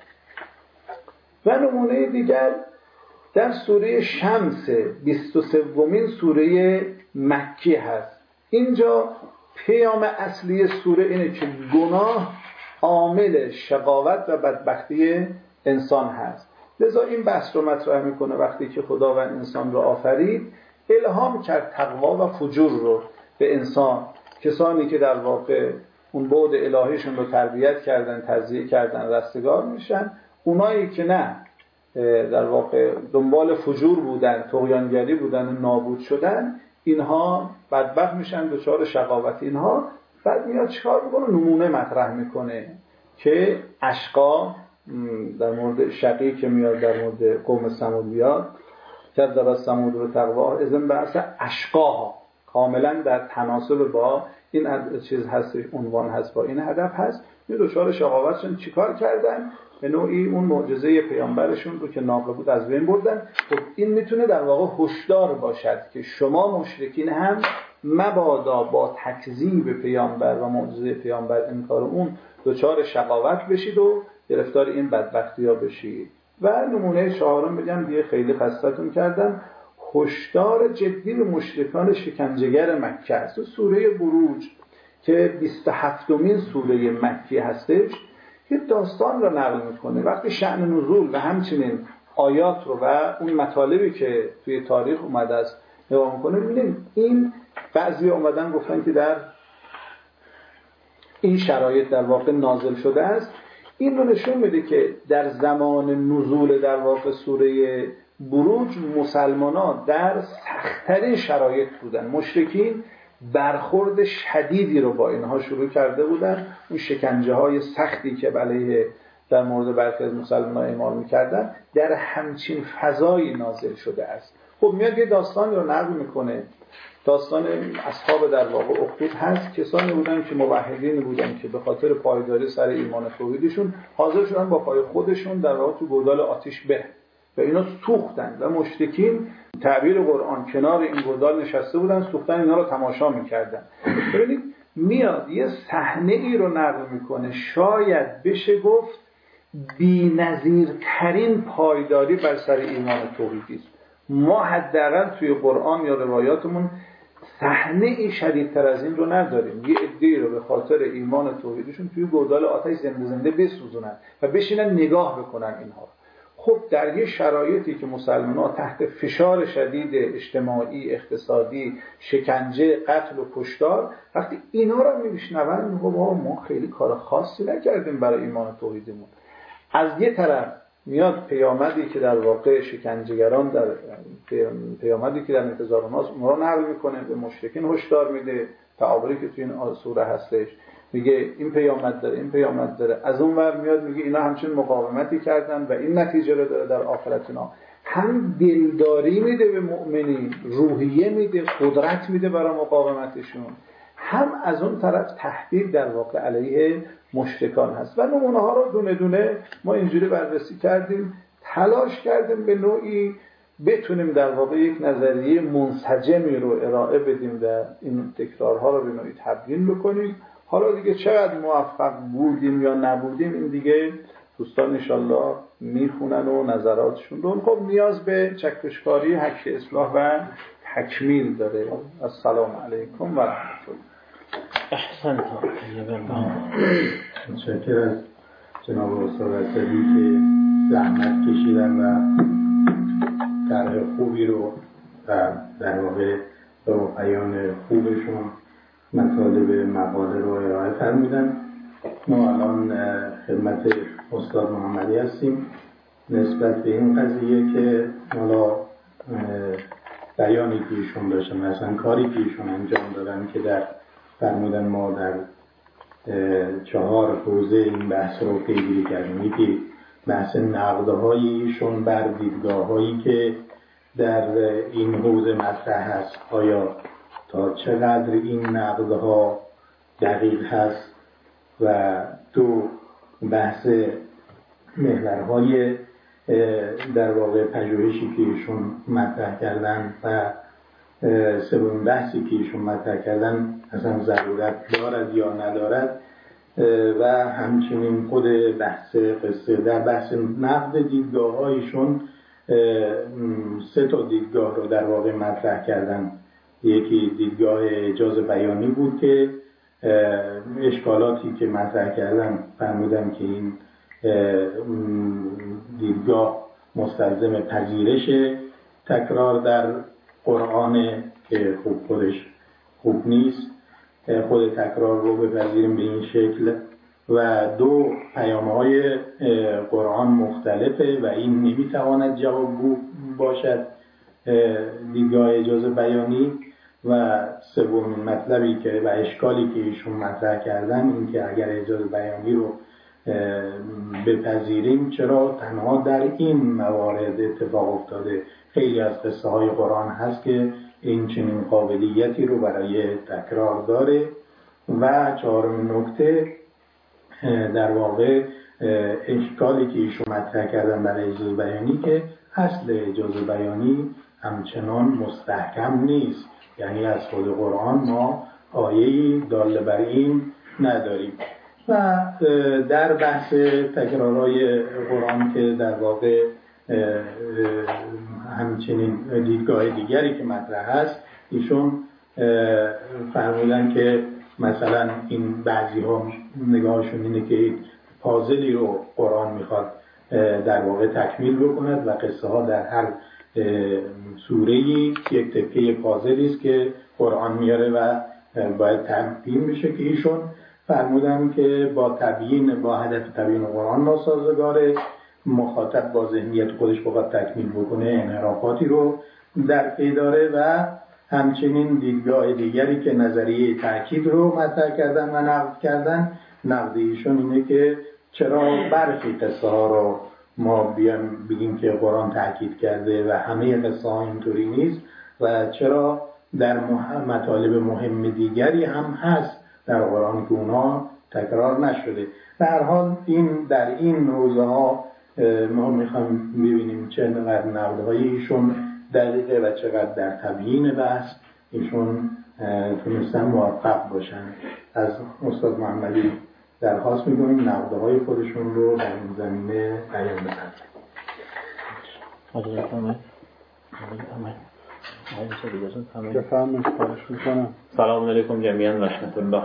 و نمونه دیگر در سوره شمس 23مین سوره مکی هست. اینجا پیام اصلی سوره اینه که گناه عامل شقاوت و بدبختی انسان هست. لذا این بحث رو مطرح میکنه وقتی که خداوند انسان رو آفرید الهام کرد تقوا و فجور رو به انسان. کسانی که در واقع اون بعد الهیشون رو تربیت کردن، تزکیه کردن، رستگار میشن. اونایی که نه، در واقع دنبال فجور بودن، طغیانگری بودن، نابود شدن، اینها بدبخت میشن، دچار شقاوت. اینها بعد میاد چیکار میکنه؟ نمونه مطرح میکنه که اشقا، در مورد شقی که میاد در مورد قوم ثمود بیاد، کذب ثمود رو تقوا اذن بحث اشقاها، کاملا در تناسب با این چیز هست، عنوان هست، با این هدف هست. این دچار شقاوتشون چیکار کردن؟ به نوعی اون معجزه پیامبرشون رو که ناقه بود از بین بردن. خب این میتونه در واقع هشدار باشد که شما مشرکین هم مبادا با تکذیب پیامبر و معجزه پیامبر، انکار اون، دچار شقاوت بشید و گرفتار این بدبختی‌ها بشید. و نمونه چهارم بگم دیگه، خیلی خستتون کردم، هشدار جدی به مشرکان شکنجهگر مکه است. سوره بروج که 27مین سوره مکی هستش، یه داستان رو نقل میکنه. وقتی شأن نزول و همچنین آیات رو و اون مطالبی که توی تاریخ اومده است نگاه میکنه، ببینید این بعضی اومدن گفتن که در این شرایط در واقع نازل شده است. این رو نشون میده که در زمان نزول در واقع سوره بروج مسلمانان در سخت‌ترین شرایط بودن. مشرکین برخورد شدیدی رو با اینها شروع کرده بودن. اون شکنجه های سختی که علیه در مورد برخی از مسلمانان اعمال میکردن در همچین فضایی نازل شده است. خب میاد یه داستانی رو نقل میکنه. داستان اصحاب در واقع اخدود هست. کسانی بودن که موحدین بودن که به خاطر پایداری سر ایمان توحیدشون حاضر شدن با پای خودشون در واقع تو گودال آتش بره و اینا سوختن و مشرکین تعبیر قرآن کنار این گودال نشسته بودن، سوختن، اینا رو تماشا میکردن. ببینید میاد یه صحنه ای رو نقل میکنه شاید بشه گفت بی‌نظیرترین پایداری بر سر ایمان توحیدی است. ما حداقل توی قرآن یا روایاتمون صحنه ای شدیدتر از این رو نداریم. یه عده‌ای رو به خاطر ایمان توحیدشون توی گودال آتش زنده زنده بسوزونن و بشینن نگاه بکنن اینها. خب در یه شرایطی که مسلمان‌ها تحت فشار شدید اجتماعی، اقتصادی، شکنجه، قتل و کشتار، وقتی اینا رو می‌بشنون میگه ما خیلی کار خاصی نکردیم برای ایمان توحیدمون. از یه طرف میاد پیامدی که در واقع شکنجهگران در پیامدی که در انتظار ماست اون رو نقل میکنه، به مشرکین هشدار میده، تعابیری که توی این سوره هستش، میگه این پیامد داره، این پیامد داره. از اون ور میاد میگه اینا همچنین مقاومتی کردن و این نتیجه رو داره در آخرت اینا. هم دلداری میده به مؤمنین، روحیه میده، قدرت میده برای مقاومتشون، هم از اون طرف تهدید در واقع علیه مشرکان هست. و نمونه ها رو دونه دونه ما اینجوری بررسی کردیم، تلاش کردیم به نوعی بتونیم در واقع یک نظریه منسجمی رو ارائه بدیم و این تکرارها رو به نوعی تبیین بکنیم. حالا دیگه چقدر موفق بودیم یا نبودیم این دیگه دوستان انشالله میخونن و نظراتشون رو. خب نیاز به چکشکاری، حک اصلاح و تکمیل داره. السلام علیکم و رحمت الله. احسنت. متشکر از جناب استاد اسدی که زحمت کشیدن و طرح خوبی رو در واقع با بیان خوبشون مطالب مقاله رو ارائه فرمودن. ما الان خدمت استاد محمدی هستیم نسبت به این قضیه که حالا بیانی که ایشون داشتن، مثلا کاری که ایشون انجام دادن که در فرمودن ما در 4 حوزه این بحث رو پیگیری کردیم. یکی بحث نقدهای ایشون بر دیدگاه‌هایی که در این حوزه مطرح هست، آیا تا چقدر این نقدها دقیق هست، و دو بحث محورهای در واقع پژوهشی که ایشون مطرح کردن و سومین بحثی که ایشون مطرح کردن اصلا ضرورت دارد یا ندارد، و همچنین خود بحث قصه. در بحث نقد دیدگاه‌هایشون 3 تا دیدگاه رو در واقع مطرح کردن. یکی دیدگاه اجاز بیانی بود که اشکالاتی که مطرح کردن فرمودن که این دیدگاه مستلزم پذیرش تکرار در قرآن که خودش خوب نیست، خود تکرار رو بپذیریم به این شکل، و 2 پیام‌های قرآن مختلفه و این نمیتواند جوابگو باشد، دیدگاه اجازه بیانی. و سومین مطلبی که و اشکالی که ایشون مطرح کردن این که اگر اجازه بیانی رو بپذیریم چرا تنها در این موارد اتفاق افتاده؟ خیلی از قصه های قرآن هست که این چنین قابلیتی رو برای تکرار داره. و 4مین نکته در واقع اشکالی که ایشون مطرح کردن برای اجازه بیانی که اصل اجازه بیانی همچنان مستحکم نیست، یعنی از خود قرآن ما آیه‌ای دال بر این نداریم. و در بحث تکرارهای قرآن که در واقع همچنین دیدگاه دیگری که مطرح هست، ایشون فرمودن که مثلا این بعضی ها نگاهشون اینه که پازلی رو قرآن میخواد در واقع تکمیل بکند و قصه ها در هر سوره‌ای یک تکه پازلی است که قرآن میاره و باید تبیین بشه، که ایشون فرمودن که با هدف تبیین قرآن ناسازگاره، مخاطب با ذهنیت خودش بخواد تکمیل بکنه انحرافاتی رو در پی داره. و همچنین دیدگاه دیگری که نظریه تأکید رو مطرح کردن و نقد کردن، نقد ایشون اینه که چرا برخی قصه ها رو ما بگیم که قرآن تأکید کرده و همه قصه ها اینطوری نیست، و چرا در مطالب مهم دیگری هم هست در قرآن که اونا تکرار نشده. در هر حال در این حوزه ها ما میخوایم ببینیم چقدر نقدهای ایشون دقیقه و چقدر در تبیین بحث ایشون تونستن موفق باشن. از استاد محمدی درخواست میکنیم نقدهای خودشون رو در این زمینه بیان بکنن. سلام علیکم جميعا و رحمت الله.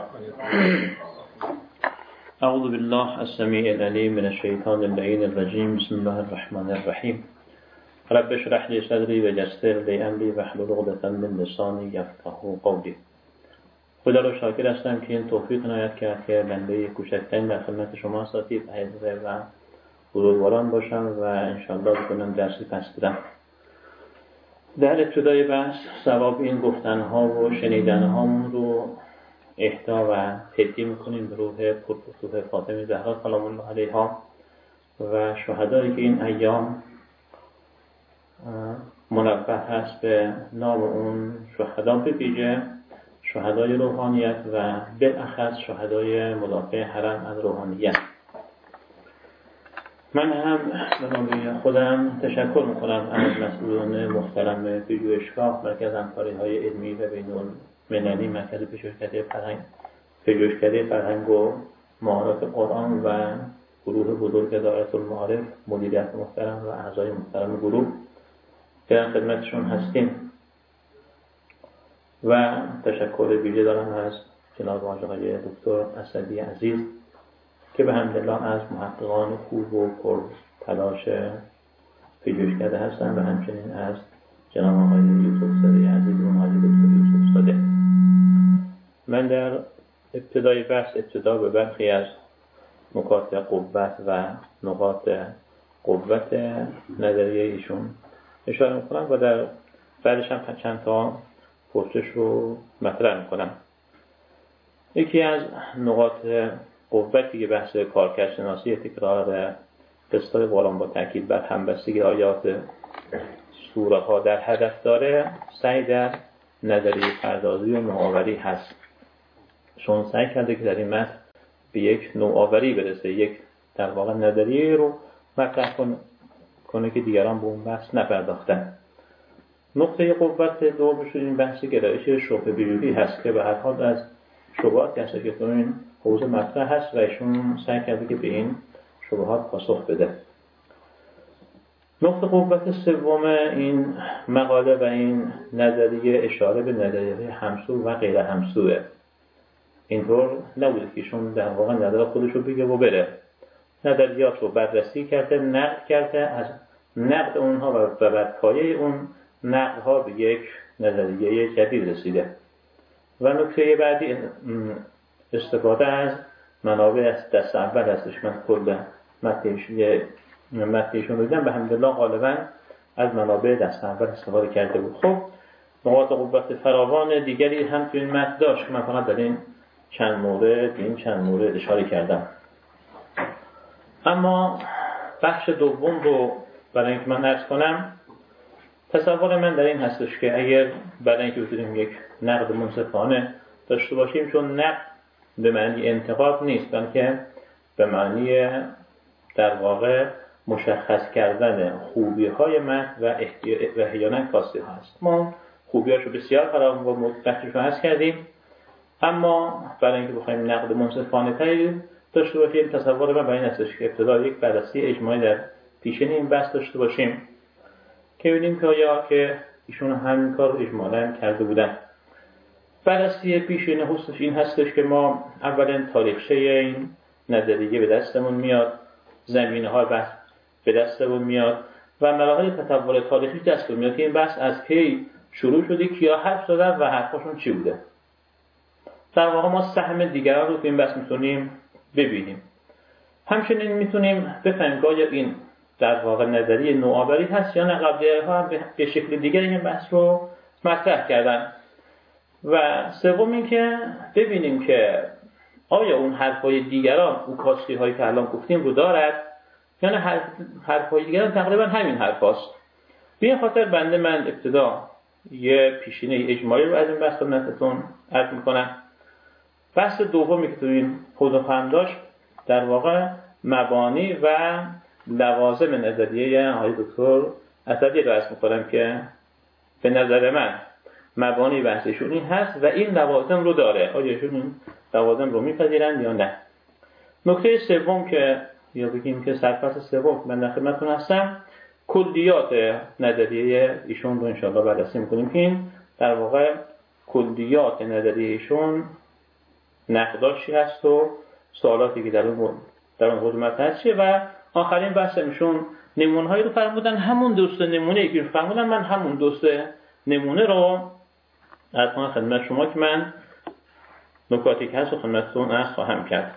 اعوذ بالله السمیع العلیم من الشیطان اللعین الرجیم. بسم الله الرحمن الرحیم. رب اشرح لي صدری و یسر لی امری واحلل عقدة من لسانی یفقهوا قولی. خدا رو شاکر هستم که این توفیق عنایت کرد که بنده کوچکترین در خدمت شما اساتید عزیز و بزرگواران باشم و انشاءالله بکنم درسی پس بدم. در ابتدای بحث ثواب این گفتنها و شنیدنهامون رو اهدا و تدیه میکنیم به روح پرفتوح فاطمه زهرا سلام الله علیها و شهدایی که این ایام منبه هست به نام اون شهدا، به ویژه شهدای روحانیت و بالاخص شهدای مدافع حرم از روحانیت. من هم به نام خودم تشکر میکنم از مسئولان محترم پژوهشگاه مرکز همکاری‌های علمی و بین‌المللی مرکز پژوهشکده فرهنگ و معارف قرآن و گروه بزرگ دایره المعارف، مدیریت محترم و اعضای محترم گروه که در خدمتشون هستیم. و تشکر ویژه دارم از جناب آقای دکتر اسدی عزیز که به حمدالله از محققان خوب و پر تلاش پژوهشکده هستند و همچنین از جناب آقای یوسف زاده عزیز و آقای دکتر یوسف زاده. من در ابتدای بحث ابتدا به برخی از نکات قوت و نقاط قوت نظریه ایشون اشاره میکنم و در بعدش هم چند تا پرسش رو مطرح میکنم. یکی از نقاط قوتی که بحث کارکردشناسی تکرار قصه‌های قرآن با تاکید بر همبستگی آیات سوره ها در هدف داره سعی در نظریه پردازی و نوآوری هست. چون سعی کرده که در این متن به یک نوآوری برسه، یک در واقع نظریه رو مطرح کنه که دیگران به اون بحث نپرداختن. نقطه قوت دومش این بحث گرایش شبهه وجودی هست که به هر حال از شبهات هست که تو این حوزه مطرح هست و ایشون سعی کرده که به این شبهات پاسخ بده. نقطه قوت سوم این مقاله و این نظریه اشاره به نظریه همسو و غیر همسوه. اینطور نبوده که ایشون در واقع نظر خودش رو بگه و بره. نظریات رو بررسی کرده، نقد کرده، از نقد اونها و بر پایه اون نقدها به یک نظریه جدید رسیده. و نکته بعدی استفاده از منابع از دست اول هستش. من کل متنشون رو دیدم، به حمدالله غالبا از منابع دست اول استفاده کرده بود. خب نقاط قوت فراوان دیگری هم تو این متن داشت، من فقط در این چند مورد اشاره کردم. اما بخش دوم رو برای اینکه من عرض کنم، تصور من در این هستش که اگر برای اینکه بتونیم یک نقد منصفانه داشته باشیم، چون نقد به معنی انتقاد نیست، بلکه به معنی در واقع مشخص کردن خوبی‌های متن و احیانا کاستی‌ها هست. ما خوبی‌هاشو بسیار فراوان و متفقش هست کردیم، اما برای اینکه بخوایم نقد منصفانه تری داشته باشیم، تصور من برای این هستش که ابتدا یک بررسی اجماعی در پیشین این بحث داشته باشیم که ببینیم که آیا که ایشون همین کار رو اجمالاً کرده بودن. بررسی پیشین حسنش این هستش که ما اولا تاریخچه این نظریه به دستمون میاد، زمینه‌های بحث به دستمون میاد و مراحل تطور تاریخی دستمون میاد که این بحث از کی شروع شده، کیا حرف زدن و حرفاشون چی بوده. در واقع ما سهم دیگران رو تو این بحث میتونیم ببینیم. همچنین میتونیم بفهمیم که آیا این در واقع نظریه نوآوری هست یا نه، قبلی‌ها به شکل دیگری این بحث رو مطرح کردن. و سوم این که ببینیم که آیا اون حرفای دیگران، اون کاستی هایی که الان گفتیم رو دارد یا نه حرفای دیگران تقریبا همین حرف هاست. به این خاطر بنده من ابتدا یه پیشینه اجمالی رو از این بحث خدمتتون عرض میکنم. بحث دومی که تو این خودم داشت در واقع مبانی و لوازم نظریه آقای دکتر اسدی رو عرض میکنم که به نظر من مبانی بحثشون این هست و این لوازم رو داره. آیا ایشون این لوازم رو میپذیرند یا نه؟ نکته سوم که یا بگیم که سرفصل سوم من در خدمتتون هستم، کلیات نظریه ایشون رو انشاءالله بررسی میکنیم که این در واقع کلیات نظریه ایشون نقداشی هست و سوالاتی که در اون حضمت هست چیه. و آخرین بحث ایشون نمونه‌هایی رو فرمودن، همون دوست نمونه‌ای که فرمودن من همون دوست نمونه رو از خدمت شما که من نکاتی که هست و خدمتتون عرض خواهم کرد.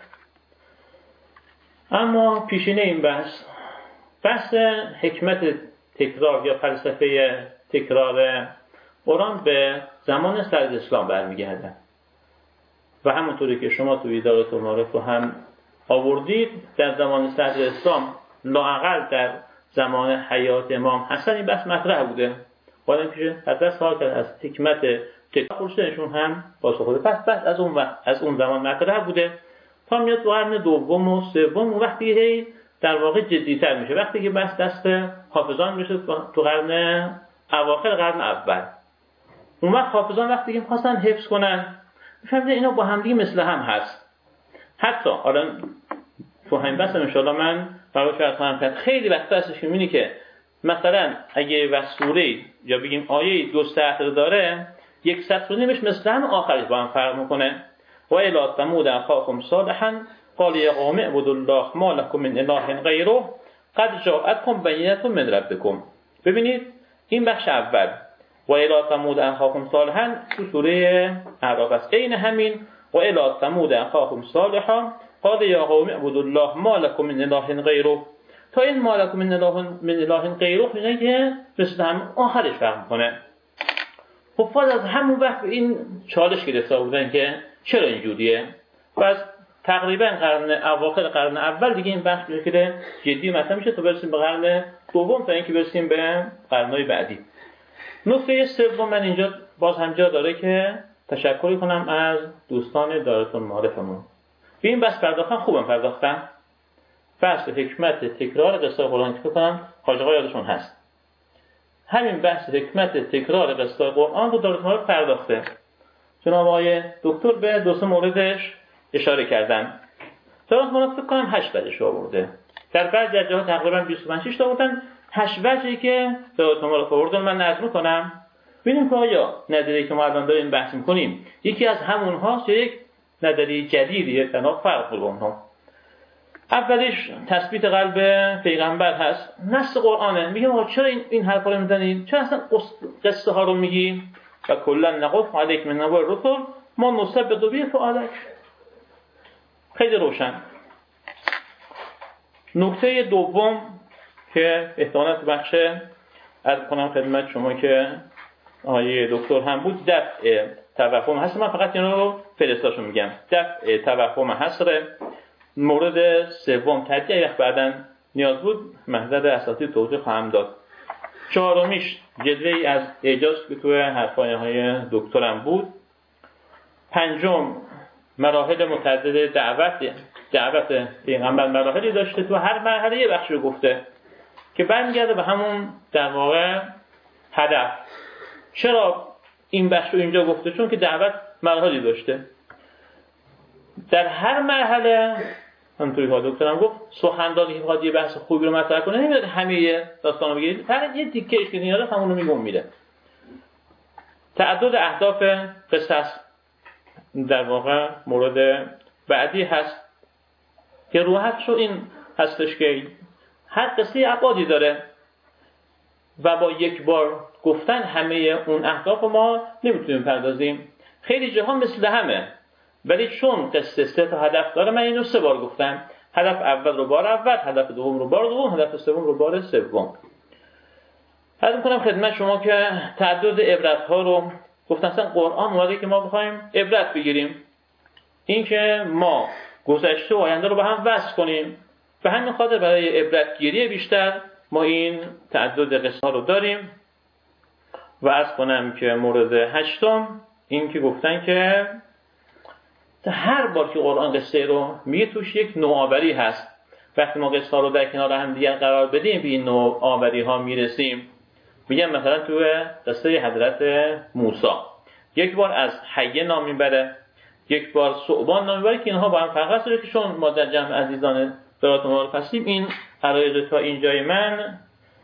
اما پیشینه این بحث حکمت تکرار یا فلسفه تکرار قرآن به زمان صدر اسلام برمیگرده و همونطوری که شما تو ادارات معارف رو هم آوردید، در زمان صدر اسلام لااقل در زمان حیات امام حسن این بحث مطرح بوده. باید اینکه حضرت سوال کرد از حکمت تکرارشون هم پاسخ بوده. پس از اون زمان مطرح بوده تا میاد تو قرن دوم و سوم و وقتی در واقع جدی‌تر میشه، وقتی که بس دست حافظان میشه تو اواخر قرن اول. اون وقت حافظان وقتی که می‌خواستن حفظ کنن می‌فهمیدن اینا با هم دیگه مثل هم هست. حتی حالا تو همین بحث ان شاءالله من براش عرض خواهم کرد. خیلی وقتا هستش که می‌بینی که مثلا اگه و سوره یا بگیم آیه 2 سطر داره، یک سطر و نیمش مثل هم آخرش با هم فرق می‌کنه. و الی ثمود اخاهم صالحا قال یا قوم اعبدوا الله ما لكم من اله غیره قد جاءتكم بینة من ربکم. ببینید این بخش اول و الی ثمود اخاهم صالحا تو سوره اعراف است. عین همین و الی ثمود اخاهم صالحا قال یا قوم اعبدوا الله ما لكم من اله غیره تا این ما لكم من اله غیره میگه که مثل هم آخرش فرق می‌کنه. حفاظ از همون وقت این چالش گرفته بودن که چرا اینجوریه. و از تقریبا اواخر قرن اول دیگه این بحث به شکل جدی مطرح میشه تا برسیم به قرن دوم تا اینکه برسیم به قرن‌های بعدی. نکته سوم من اینجا باز هم جا داره که تشکری کنم از دوستان دارالمعارفمون. به این بحث پرداختن، خوبم پرداختن. بحث حکمت تکرار قصه قرآن که کنم حاج آقا یادشون هست. همین بحث حکمت تکرار قصه قرآن رو دارالمعارف پرداخته. جناب آقای دکتر به دو سه موردش اشاره کردن. دارالمعارف فکر کنم 8 وجهش آورده. در بعضی از جاها تقریبا 25 تا آوردن. 8 وجهی که دارالمعارف آوردن من نقل می‌کنم. ببینیم که آیا نظریه‌ای که ما الان داریم بحث می‌کنیم یکی از همون هاست یا یک نظریه جدیدیه تنها فرق با اونها. اولیش تثبیت قلب پیغمبر هست. نص قرآنه. میگه آقا چرا این حرفا رو میزنید؟ چرا اصلا قصه ها رو میگی؟ و کلا نقف علیک من نبوء الرسل ما نثبت به فعالک. خیلی روشن. نکته دوم که احتمالاً بخش عرض کنم خدمت شما که آقای دکتر هم بود، دفع توهم هست. من فقط اینا رو فرستاشو میگم. دفع توهم حصر. مورد سوم تدیه وقت بعداً نیاز بود محضر اساتید توضیح خواهم داد. چهارمیش جلوه‌ای از اعجاز که توی حرفای های دکترم بود. پنجم مراحل متعدد دعوت پیغمبر مراحلی داشته، تو هر مرحله یه بخشی رو گفته که برمیگرده به همون در واقع هدف. چرا این بخش رو اینجا گفته؟ چون که دعوت مراحلی داشته. در هر مرحله همونطوری که دکترم گفت سخنرانی که بخواد یه بحث خوبی رو مطرح کنه نمیاد همه داستان رو بگیرید، فقط یه تیکه‌اش که نیاره همون رو میگم میره. تعدد اهداف قصص در واقع مورد بعدی هست که روحش این هستش که هر قصه ابعادی داره و با یک بار گفتن همه اون اهداف ما نمیتونیم پردازیم. خیلی جاها مثل همه، ولی چون قصه 3 تا هدف داره من اینو 3 بار گفتم. هدف اول رو بار اول، هدف دوم رو بار دوم، هدف سوم رو بار سوم. عرض می‌کنم خدمت شما که تعدد عبرت‌ها رو گفتن. اصلا قرآن اومده که ما بخوایم عبرت بگیریم، این که ما گذشته و آینده رو با هم وصل کنیم. به همین خاطر برای عبرت گیری بیشتر ما این تعدد قصه ها رو داریم. و عرض کنم که مورد 8م این که گفتن که هر بار که قرآن قصه رو میگه توش یک نوآوری هست. وقتی ما قصه ها رو در کنار هم دیگر قرار بدیم به این نوآوری ها میرسیم. میگم مثلا توی قصه حضرت موسی یک بار از حیه نام میبره، یک بار ثعبان نام میبره که اینها با هم فرق هست که چون ما در جمع عزیزان دارالمعارف هستیم این عرایض تا اینجای من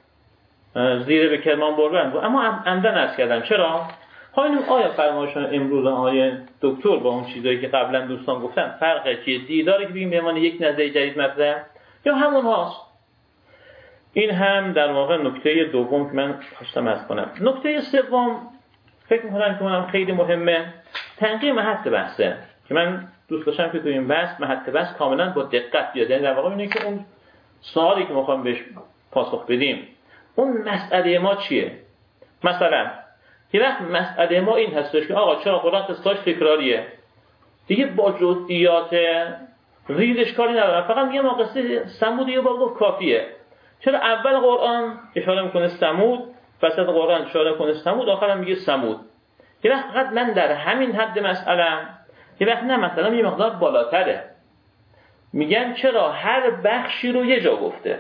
زیر به کرمان بربند بود. اما عمدن عرض کردم. چرا؟ خواهیم آیا فرمایشان امروز آقای دکتر با اون چیزایی که قبلا دوستان گفتن فرق جدی داره که بگیم به عنوان یک نظریه جدید مطرح یا همون هاست؟ این هم در واقع نکته دوم که من خواستم عرض کنم. نکته سوم فکر می‌کنم که اونم خیلی مهمه، تنقیح محط بحثه که من دوست داشتم که تو این بحث محط بحث کاملا با دقت بیاد. یعنی در واقع اینه که اون سوالی که می‌خوام بهش پاسخ بدیم اون مسئله ما چیه؟ مثلا یه وقت مسئله ما این هستش که آقا چرا قرآن قصه‌اش تکراریه؟ دیگه با جزئیات ریزش کاری ندارم، فقط میگم ما قصه ثمود یه بار گفت کافیه. چرا اول قرآن اشاره میکنه ثمود، وسط قرآن اشاره میکنه ثمود، آخرام میگه ثمود؟ یه وقت فقط من در همین حد مسئله، یه وقت نه مثلا یه مقدار بالاتره، میگن چرا هر بخشی رو یه جا گفته.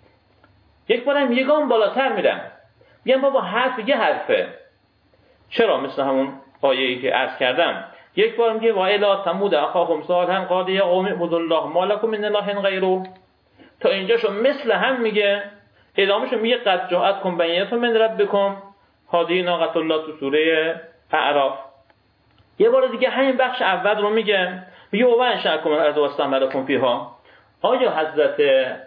یک بارم یه گام بالاتر میرم، میگن بابا حرف یه حرفه. چرا؟ مثل همون آیه‌ای که عرض کردم، یک بار میگه و الی ثمود اخاهم صالحا قال یا قوم اعبدوا الله ما لكم من اله غیره، تا اینجاشو مثل هم میگه. ادامهشو میگه قد جاءتکم بینة من ربکم هذه ناقة الله تو سوره اعراف. یه بار دیگه همین بخش اول رو میگه و انشأکم الارض واستعمرکم فیها. آیا حضرت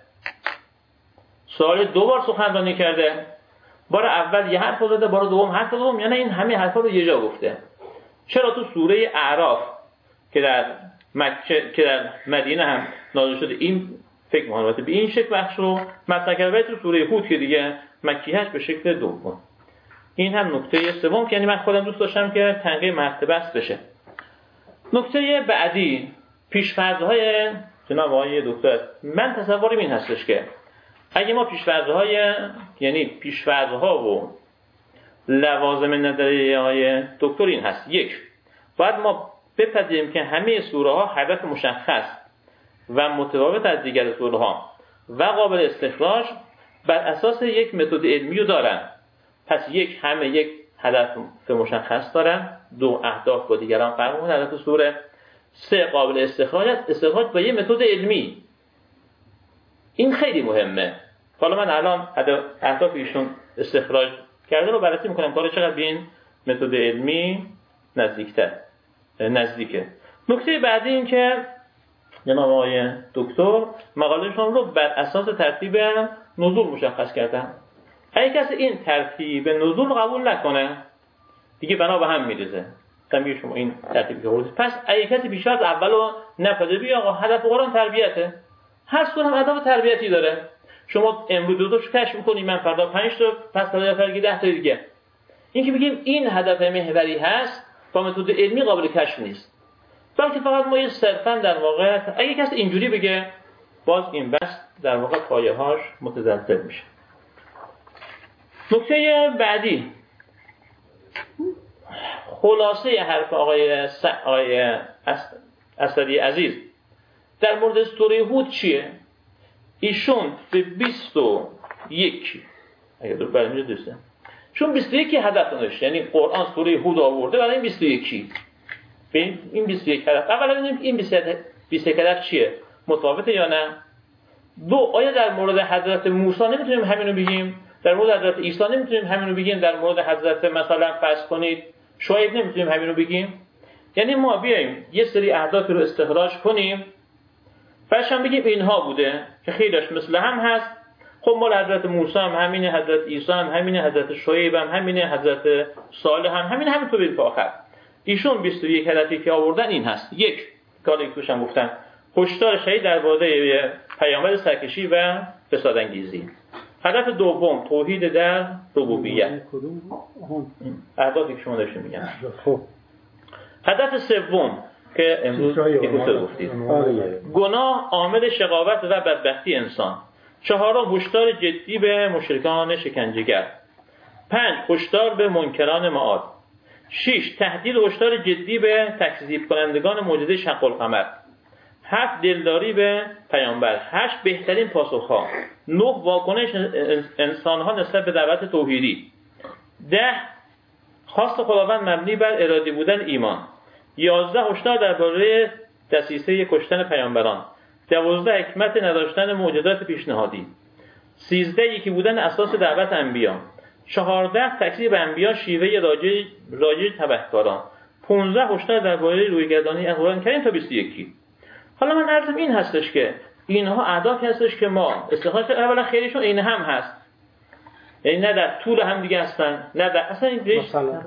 سال 2 بار سخنرانی کرده؟ بار اول یه حرف زده، بار دوم حرف دوم، یعنی این همه حرفا رو یه جا گفته. چرا تو سوره اعراف که در مکه که در مدینه هم نازل شده این فکر مهمته به این شکل بخش رو مطرح کرده، تو سوره هود که دیگه مکی هست به شکل دوم. این هم نکته سوم که یعنی من خودم دوست داشتم که تنقیح مرتبه است بشه. نکته بعدی پیش‌فرض‌های جناب آقای دکتر. من تصورم این هستش که اگه ما پیش‌فرض‌ها و لوازم نظریه‌های دکتر این هست: یک، باید ما بپذیریم که همه سوره‌ها هدف مشخص و متفاوت از دیگر سوره‌ها و قابل استخراج بر اساس یک متد علمی رو دارن. پس همه یک هدف مشخص دارن. دو، اهداف با دیگران فرق می‌کنه هدف سوره. سه، قابل استخراج است، استخراج با یک متد علمی. این خیلی مهمه. حالا من الان اهداف ایشون استخراج کرده رو بررسی می‌کنم که چقدر به این متد علمی نزدیکه. نکته بعدی این که جناب آقای دکتر مقالهشون رو بر اساس ترتیب نزول مشخص کردن. اگه کسی این ترتیب نزول رو قبول نکنه دیگه بنا به هم میریزه. میگه شما این ترتیبی که آوردید. پس اگه کسی بیشتر از اولو نپذیره، آقا هدف قرآن تربیته. هر سوره هم هدف تربیتی داره. شما امروز دو تاشو کشف می‌کنید، من فردا 5 تا، پس فردا 10 تا دیگه. این که بگیم این هدف محوری هست با متد علمی قابل کشف نیست. بلکه فقط ما صرفاً در واقع اگه کسی اینجوری بگه، باز این بس در واقع پایه‌هاش متزلزل میشه. نکته بعدی، خلاصه حرف آقای اسدی عزیز در مورد سوره هود چیه؟ ایشون به 21 اگه دور برمی‌جه دوسته چون 21 هدف داشت، یعنی قرآن سوره هود آورده برای این 21. این 21 هدف. اولا ببینیم این 21 هدف چیه؟ متفاوته یا نه؟ دو، آیا در مورد حضرت موسی نمیتونیم همینو بگیم؟ در مورد حضرت عیسی نمیتونیم همینو بگیم؟ در مورد حضرت مثلا فرض کنید شعیب نمیتونیم همینو بگیم؟ یعنی ما بیایم یه سری اهداف رو استخراج کنیم، بعدش هم بگیم اینها بوده که خیلیش مثل هم هست. خب مال حضرت موسی هم همینه، حضرت عیسی هم همینه، حضرت شعیب هم همینه، حضرت صالح هم همینه، همینطور بریم تا آخر. ایشون 21 هدفی که آوردن این هست: یک، کاری که توشم گفتن، هشدار شدید درباره پیامبر سرکشی و فسادانگیزی. هدف دوم، توحید در ربوبیت. اهدافی که شما داشتید میگم. هدف سوم که امروز گفتید، گناه عامل شقاوت و بدبختی انسان. چهارم، هشدار جدی به مشرکان شکنجهگر. 5، هشدار به منکران معاد. 6، تهدید و هشدار جدی به تکذیب کنندگان معجزه شق القمر. 7، دلداری به پیامبر. 8، بهترین پاسخها. 9، واکنش انسانها نسبت به دعوت توحیدی. 10، خواست خداوند مبنی بر ارادی بودن ایمان. 11، هشدار درباره دسیسه کشتن پیامبران. 12، حکمت نداشتن معجزات پیشنهادی. 13، یکی بودن اساس دعوت انبیا. 14، تکذیب انبیا، شیوه راجع تبهکاران. 15، هشدار درباره رویگردانی قرآن کریم تا 21. حالا من عرضم این هستش که اینها اهدافی هستش که ما استخراج اولا خیلیشون این هم هست، یعنی نه در طول هم دیگه هستن، نه در اصلا این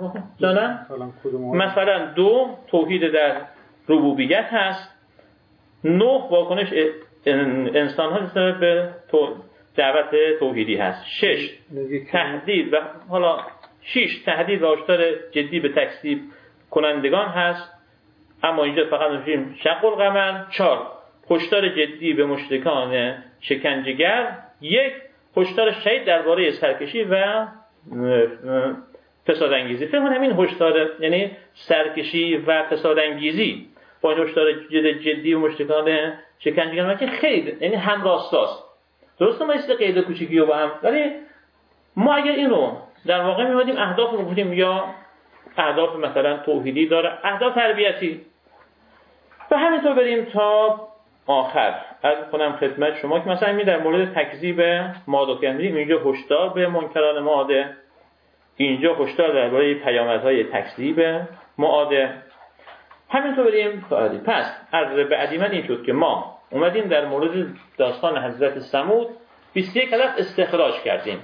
مثلا 2، توحید در ربوبیت هست. 9، واکنش انسان ها نسبت به دعوت توحیدی هست. 6، تهدید و حالا 6 تهدید و هشدار جدی به تکذیب کنندگان هست، اما اینجا فقط میگیم شق القمر. 4، هشدار جدی به مشرکان شکنجهگر. 1، هشدار شدید درباره سرکشی و فسادانگیزی. فکر کنم این هشدار یعنی سرکشی و فسادانگیزی با این هشدار جدی و مشرکان شکنجهگر که خیلی یعنی هم راستاست. درسته ما است قید کوچیکی رو با هم، ولی ما اگر اینو در واقع می‌بینیم اهداف رو گفتیم یا اهداف مثلا توحیدی داره، اهداف تربیتی و همینطور بریم تا آخر. عرض کنم خدمت شما که مثلا می در مورد تکذیب مادوکندی اینجا هشدار به منکران معاده، اینجا هشدار درباره پیامدهای تکذیب معاده. همینطور بریم تا بعدی. پس عرض بعدی من این شد که ما اومدیم در مورد داستان حضرت ثمود 21 هدف استخراج کردیم.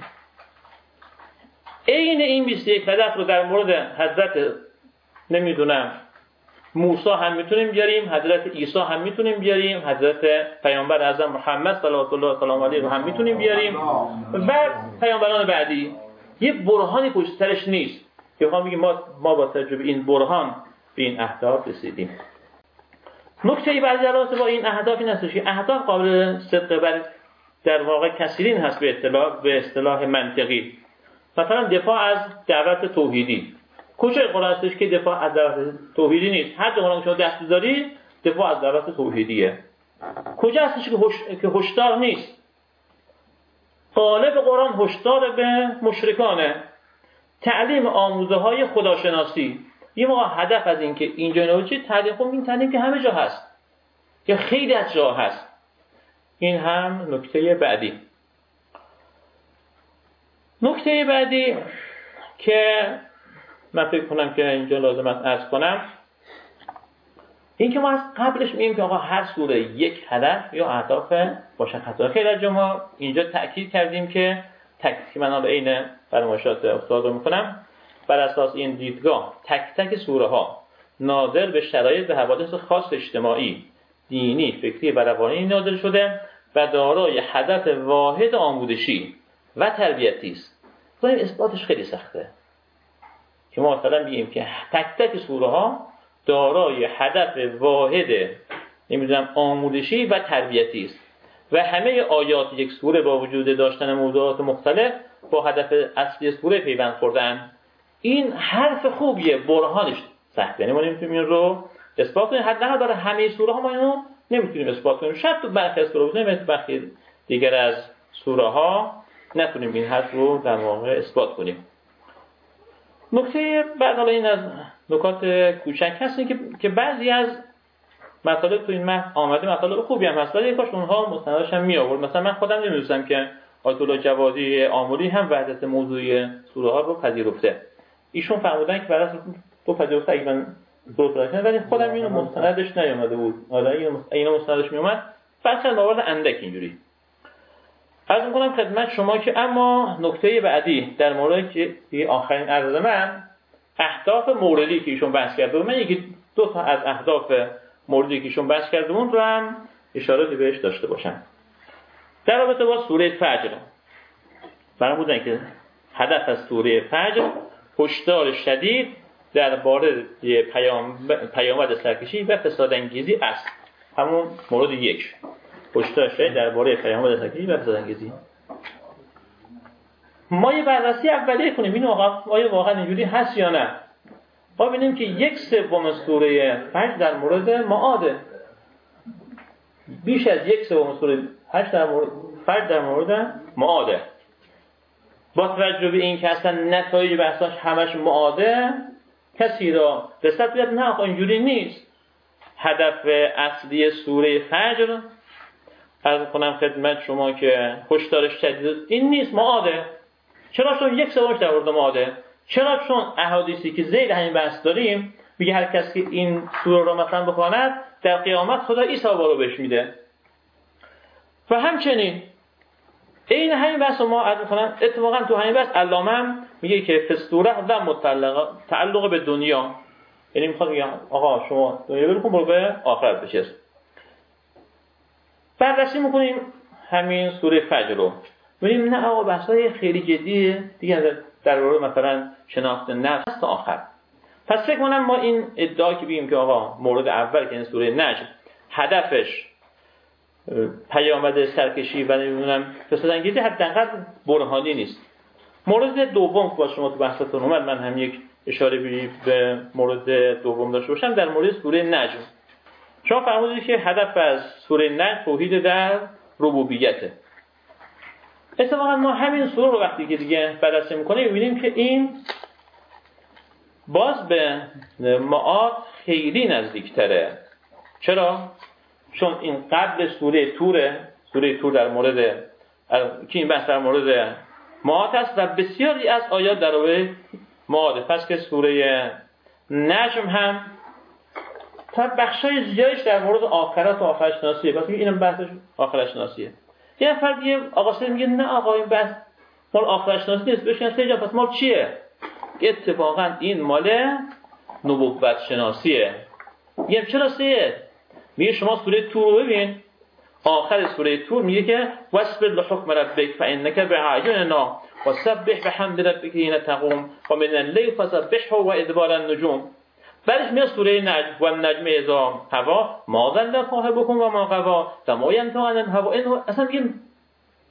عین این 21 هدف رو در مورد حضرت نمیدونم موسی هم میتونیم بیاریم، حضرت عیسی هم میتونیم بیاریم، حضرت پیامبر اعظم محمد صلی الله علیه و هم میتونیم بیاریم و پیامبران بعدی. یه برهانی پشت سرش نیست که بخوام بگیم ما با تجربه این برهان به این اهداف رسیدیم. نکته بعدی در رابطه با این اهداف این است که اهداف قابل صدق بر در واقع کثیرین هست به اصطلاح منطقی. مثلا دفاع از دعوت توحیدی، کجای قرآن هستش که دفاع از دعوت توحیدی نیست؟ هر جا قرآن شما دست بذاری دفاع از دعوت توحیدیه. کجا هستش که هشدار نیست؟ غالب قرآن هشدار به مشرکانه، تعلیم آموزه های خداشناسی. یه موقع هدف از این که اینجا نوچه تعلیم که همه جا هست یا خیلی از جا هست. این هم نکته بعدی. نکته بعدی که من فکر کنم که اینجا لازم است عرض کنم، این که ما از قبلش میگیم که آقا هر سوره یک هدف یا اهداف مشخصه. خیلی از ما اینجا تأکید کردیم که من عین فرمایشات استاد رو میکنم، بر اساس این دیدگاه تک تک سوره ها ناظر به شرایط و حوادث خاص اجتماعی، دینی، فکری و روانی نازل شده و دارای هدف واحد آموزشی و تربیتی است. این اثباتش خیلی سخته که ما مثلا بگیم که تک تک سوره ها دارای هدف واحد نمیدونم آموزشی و تربیتی است و همه آیات یک سوره با وجود داشتن موضوعات مختلف با هدف اصلی سوره پیوند خوردن. این حرف خوبیه، برهانش سخته. یعنی ما نمیتونیم این رو اثبات کنیم. حداقل برای همه سوره ها ما اینو نمیتونیم اثبات کنیم. شاید تو برخی از سوره بودیم، برخی دیگر از سوره ها نتونیم این حرف رو در واقع اثبات کنیم. نکته بعد، حالا این از نکات کوچک هست که بعضی از مطالب تو این متن آمده مطالب خوبی هم هست، ولی کاش اونها مستندش هم می آورد. مثلا من خودم نمی‌دونستم که آیت الله جوادی آملی هم وحدت موضوعی سوره ها رو پذیرفته. ایشون فرمودن که برای تو پذیرفته اگه من درست کنم، ولی خودم اینو مستندش نیامده بود. حالا اینو مستندش می اومد بعد چند آورد اندک اینجوری. عرض می‌کنم خدمت شما که اما نکته بعدی در مورد که آخرین عرض من اهداف موردی که ایشون بحث کرده بود، من یکی دو تا از اهداف موردی که ایشون بحث کرده بود رو هم اشاراتی بهش داشته باشم. در رابطه با سوره فجر فرمودن که هدف از سوره فجر هشدار شدید درباره پیامد سرکشی و فسادانگیزی است. همون مورد یک، هشدار شدید درباره پیامد سرکشی و فسادانگیزی. ما یه بررسی اولیه کنیم این آیا واقعا اینجوری هست یا نه. ما ببینیم که 1/3 سوره فجر در مورد معاده، بیش از 1/3 سوره فجر در مورد معاده. با توجه به این که اصلا نتایج بحثاش همش معاده، کسی را رسد بیاد نه آقا اینجوری نیست. هدف اصلی سوره فجر عرض کنم خدمت شما که هشدارش شدید این نیست، معاده. چرا؟ چون 1/3 در مورد معاده. چرا؟ چون احادیثی که زیر همین بحث داریم میگه هر کسی که این سوره را مثلا بخواند در قیامت خدا این ثواب رو بهش میده. و همچنین این همین بحث ما عرض می‌کنم اتفاقا تو همین بحث علامه میگه که فستوره و تعلق به دنیا، یعنی میخواد بگه آقا شما دنیا رو برو به آخرت بچسب. بررسی میکنیم همین سوره فجر رو، می‌بینیم نه آقا بحثای خیلی جدیه دیگه در مورد مثلا شناخت نفس تا آخر. پس فکر کنم ما این ادعا که بگیم که آقا مورد اول که این سوره نجم هدفش پیامد سرکشی و نمیدونم فسادانگیزی حداقل برهانی نیست. مورد دوم که با شما تو بحثتون اومد، من هم یک اشاره به مورد دوم داشته باشم در مورد سوره نجم. شما فرمودید که هدف از سوره نجم توحید در ربوبیته. اتفاقا ما همین سوره رو وقتی که دیگه بررسی می‌کنیم می‌بینیم که این باز به معاد خیلی نزدیک‌تره. چرا؟ چون این قبل سوره تور در مورد که این بحث در مورد معاد است و بسیاری از آیات در مورد معاد. پس که سوره نجم هم تا بخشای زیادش در مورد آخرت و آخرت‌شناسیه. پس اینم بحثش آخرت‌شناسیه. یه نفر دیگه آقا سید میگه نه آقا این بحث مال آخرت‌شناسی نیست، بشین سید پس مال چیه؟ اتفاقا این مال نبوت شناسیه. میگم چرا سید؟ میگه شما سوره تور رو ببین، آخر سوره تور میگه که واصبر لحکم ربک فانک باعیننا وسبح بحمد ربک حین تقوم و من الليل فسبحه و ادبار النجوم. بعدش میاد سوره نجم و النجم اذا هوا ما ضل صاحبکم و ما غوا و ما ینطق عن الهوا. اصلا میگه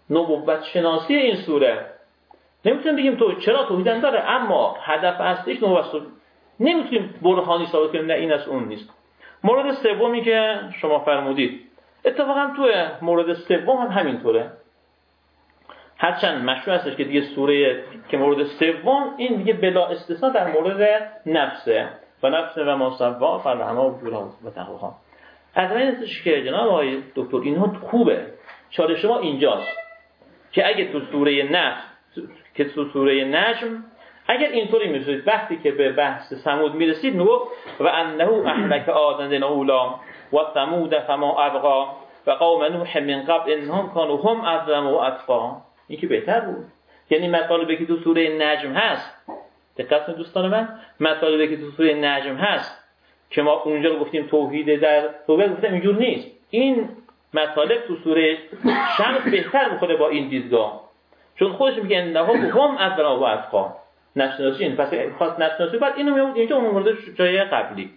نبوت شناسی این سوره. نمیتونیم بگیم تو چرا توحید داره، اما هدف اصلیش نبوت. نمیتونیم برهانی ثابت کنیم نه این از اون نیست. مورد سومی که شما فرمودید، اتفاقا تو مورد سوم هم همینطوره. هرچند مشروع هستش که دیگه سوره که مورد سوم این دیگه بلا استثناء در مورد نفسه و نفس و ما سوا فالهمها فجورها و تقواها. از این هستش که جناب آقای دکتر اینها خوبه. چالش شما اینجاست که اگه تو سوره نفس که تو سوره نجم اگر اینطوری میرسید وقتی که به بحث ثمود میرسید میگفت و انه اهلک عادن الاولی و ثمود فما ابقی و قوم نوح من قبل انهم كانوا هم اظلم و اتقی. این که بهتر بود. یعنی مطالبی که تو سوره نجم هست، دقت کنید دوستان من، مطالبی که تو سوره نجم هست که ما اونجا رو گفتیم توحید در توحید گفتم اینجور نیست. این مطالب تو سوره شمس بهتر میخوره با این دیدگاه، چون خودش میگه انهم هم اظلم و اتقی. نشناسی این پس خاص نشناسی بعد اینو میاد اینجا اون مورد جای قبلی.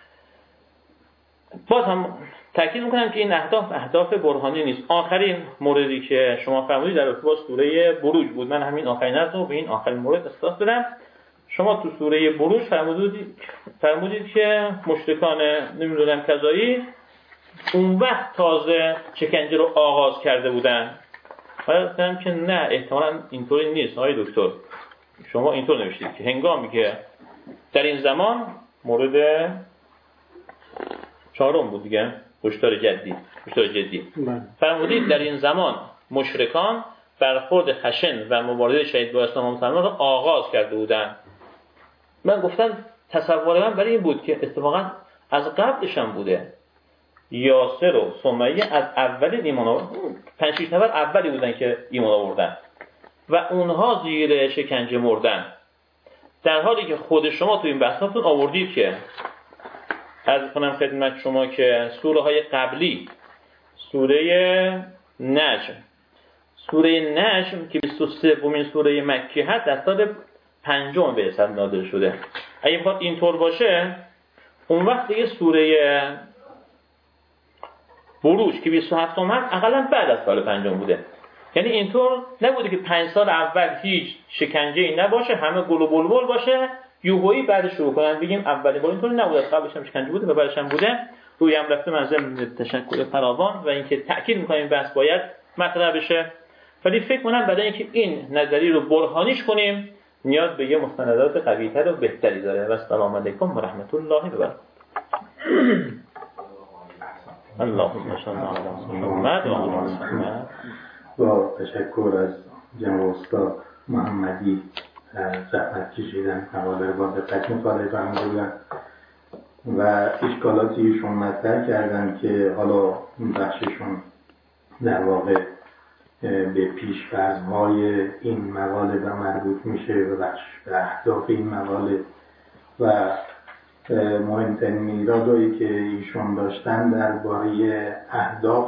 باز هم تاکید میکنم که این اهداف برهانی نیست. آخرین موردی که شما فرمودید در ارتباط سوره بروج بود. من همین آخرین رو به این آخرین مورد اختصاص دادم. شما تو سوره بروج فرمودید که مشرکان نمیدونم کذایی اون وقت تازه شکنجه رو آغاز کرده بودن. من گفتم که نه، احتمالاً اینطوری نیست آقای دکتر. شما اینطور نوشتید که هنگامی که در این زمان مورد چهارم بود دیگه، هشدار جدی فرمودید در این زمان مشرکان برخورد خشن و مبارزه شدید با اسلام و مسلمان را آغاز کرده بودند. من گفتم تصور من برای این بود که اتفاقا از قبلش هم بوده. یاسر و سمیه از اول ایمان آوردن، 5-6 نفر اولی بودن که ایمان آوردن و اونها زیر شکنجه مردن، در حالی که خود شما تو این بحثاتون آوردید که عرض کنم خدمت شما که سوره های قبلی سوره نجم که 23مین سوره مکی هست در سال 5 به حساب نازل شده. اگه بخواد اینطور باشه اون وقت دیگه سوره بروج که 27 هست اقلا بعد از سال 5 بوده. یعنی اینطور نبوده که 5 سال اول هیچ شکنجه‌ای نباشه، همه گل و بلبل باشه، یوهویی بعد شروع کنن بگیم اولین بار اینطور نبوده، قبلش هم شکنجه بوده و بعدش هم بوده. روی هم رفته منظر تشکر فراوان و اینکه تأکید می‌کنیم بحث باید مطرح بشه. ولی فکر کنم بعد اینکه این نظریه رو برهانیش کنیم نیاز به یه مستندات قوی‌تر و بهتری داره. و السلام علیکم و رحمت الله و برکاته. اللهم صل علی محمد و آل محمد. با تشکر از جناب استاد محمدی زحمت کشیدن، مقاله با دقت مطالعه فرمودن و اشکالاتی ایشون مطرح کردن که حالا بخششون در واقع به پیش‌فرض‌های این مقاله و مربوط میشه و بخش به اهداف این مقاله و مهمترین میرادایی که ایشون داشتن درباره اهداف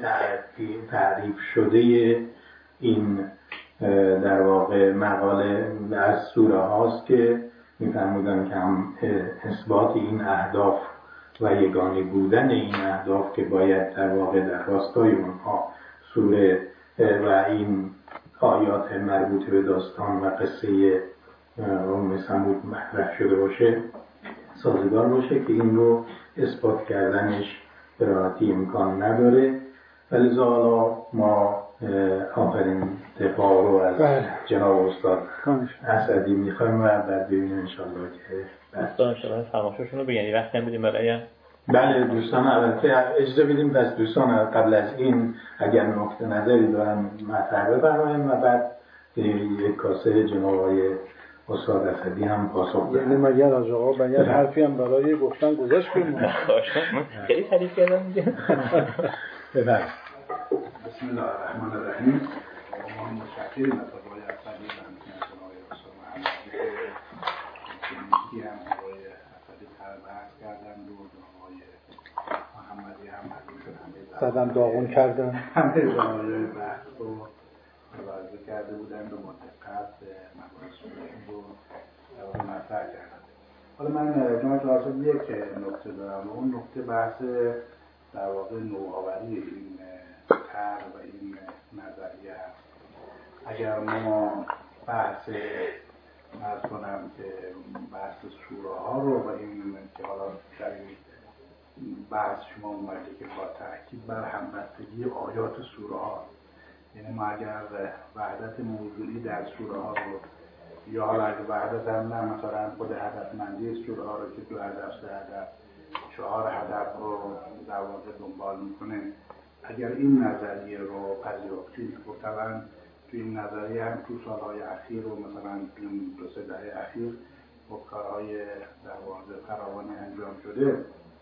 تعریف شده این در واقع مقاله از سوره هاست که می‌فرمودن که هم اثبات این اهداف و یگانه بودن این اهداف که باید در واقع در راستای اونها سوره و این آیات مربوط به داستان و قصه قوم ثمود مطرح شده باشه، سازگار باشه که این رو اثبات کردنش به راحتی امکان نداره. ولی حالا ما آخرین دفاع رو از جناب استاد اسدی میخوایم و بعد ببینیم انشالله که دوستان انشالله فرمایششون رو بگن. وقتی هم بدیم برای بله دوستان البته اجازه بدیم بس دوستان قبل از این اگر نکته نظری دارن مطرح بفرمایید و بعد یک کاسه جناب آقای استاد اسدی هم پاسخ بدن. یعنی مگر از آقا باید حرفی هم برای گفتن گذاشت کنیم. خیلی تعریف کردم دیگه. بفرمایید. بسم الله الرحمن الرحیم. ما متشکریم از آقای اسدی و همچنین آقای استاد محمدی که هم آقای اسدی بحث کردن و آقای محمدی هم زدن داغون کردن همه جامعه بحث رو ملاحظه کرده بودن و مدقت مباحثشون رو مطرح کردن. حالا من جناب راست یک نکته دارم و اون نکته بحث در واقع نوآوری این طرح و این نظریه هست. اگر ما بحث عرض کنم که بحث سوره ها رو و این که حالا در این بحث شما اومده که با تأکید بر همبستگی آیات سوره ها، یعنی ما اگر وحدت موضوعی در سوره ها رو یا حالا اگر وحدت هم نه مثلا خود هدفمندی سوره ها رو که 2 هدف 3 هدف 4 هدف رو در واقع دنبال میکنه، اگر این نظریه رو پذیرفتید و طبعا توی این نظریه هم تو سالهای اخیر و مثلا این 2-3 دهه اخیر با کارهای در واقع فراوانی انجام شده،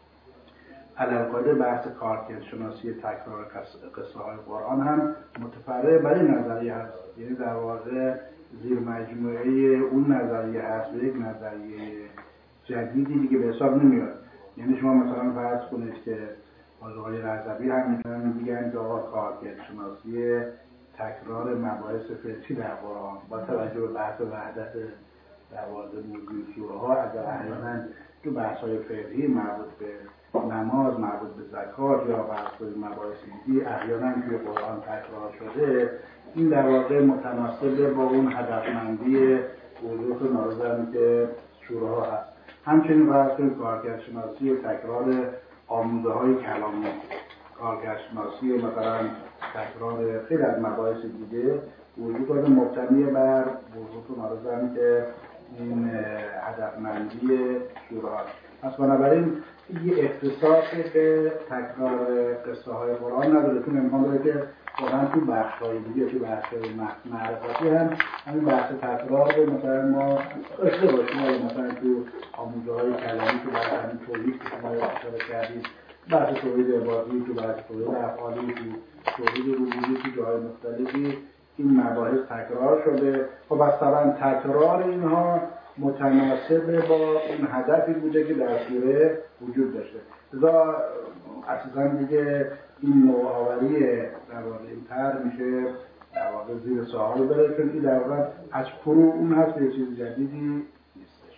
علاوه بحث کارکردشناسی تکرار قصه های قرآن هم متفرع بر این نظریه هست، یعنی در واقع زیر مجموعه اون نظریه هست و یک نظریه جدیدی دیگه به حساب نمیاد. یعنی شما مثلا فرض کنید که آقای رضوی هم میگن که آقا کارکردشناسی تکرار مباحث فقهی در قرآن با توجه به بحث وحدت در واقع موضوع سوره ها، اگر احیانا تو بحث های فقهی مربوط به نماز، مربوط به زکات یا بحث مباحث دیگه احیانا توی قرآن تکرار شده، این در واقع متناسب با اون هدفمندی وضوح نارضایی که سوره ها هست. همچنین بحث کارکردشناسی تکرار آموزه های کلامی، کارکردشناسی مثلا تکرار خیلی از مباحث دیگه وجود داره مبتنی بر وضوح نارضایی که این هدفمندی سوره ها. پس بنابراین یه اختصاص به تکرار قصه های قرآن نداره، چون امکان داره که واقعا تو بخش های دیگه، تو بخش های معرفتی هم همین بحث تکرار رو مثلا ما داشته باشیم، مثلا تو آموزه های کلامی، تو بحث همین توحید که شما اشاره کردید، بحث توحید عبادی، تو بحث توحید افعالی، تو توحید ربوبی، تو جاهای مختلفی این مباحث تکرار شده. خب مثلا تکرار اینها متناسب با این هدفی بوده که در سوره وجود داشته. لذا اساساً دیگه این نوآوری در واقع این طرح میشه در واقع زیر سوال بره، چون این در واقع از فرو اون هست به چیز جدیدی نیستش.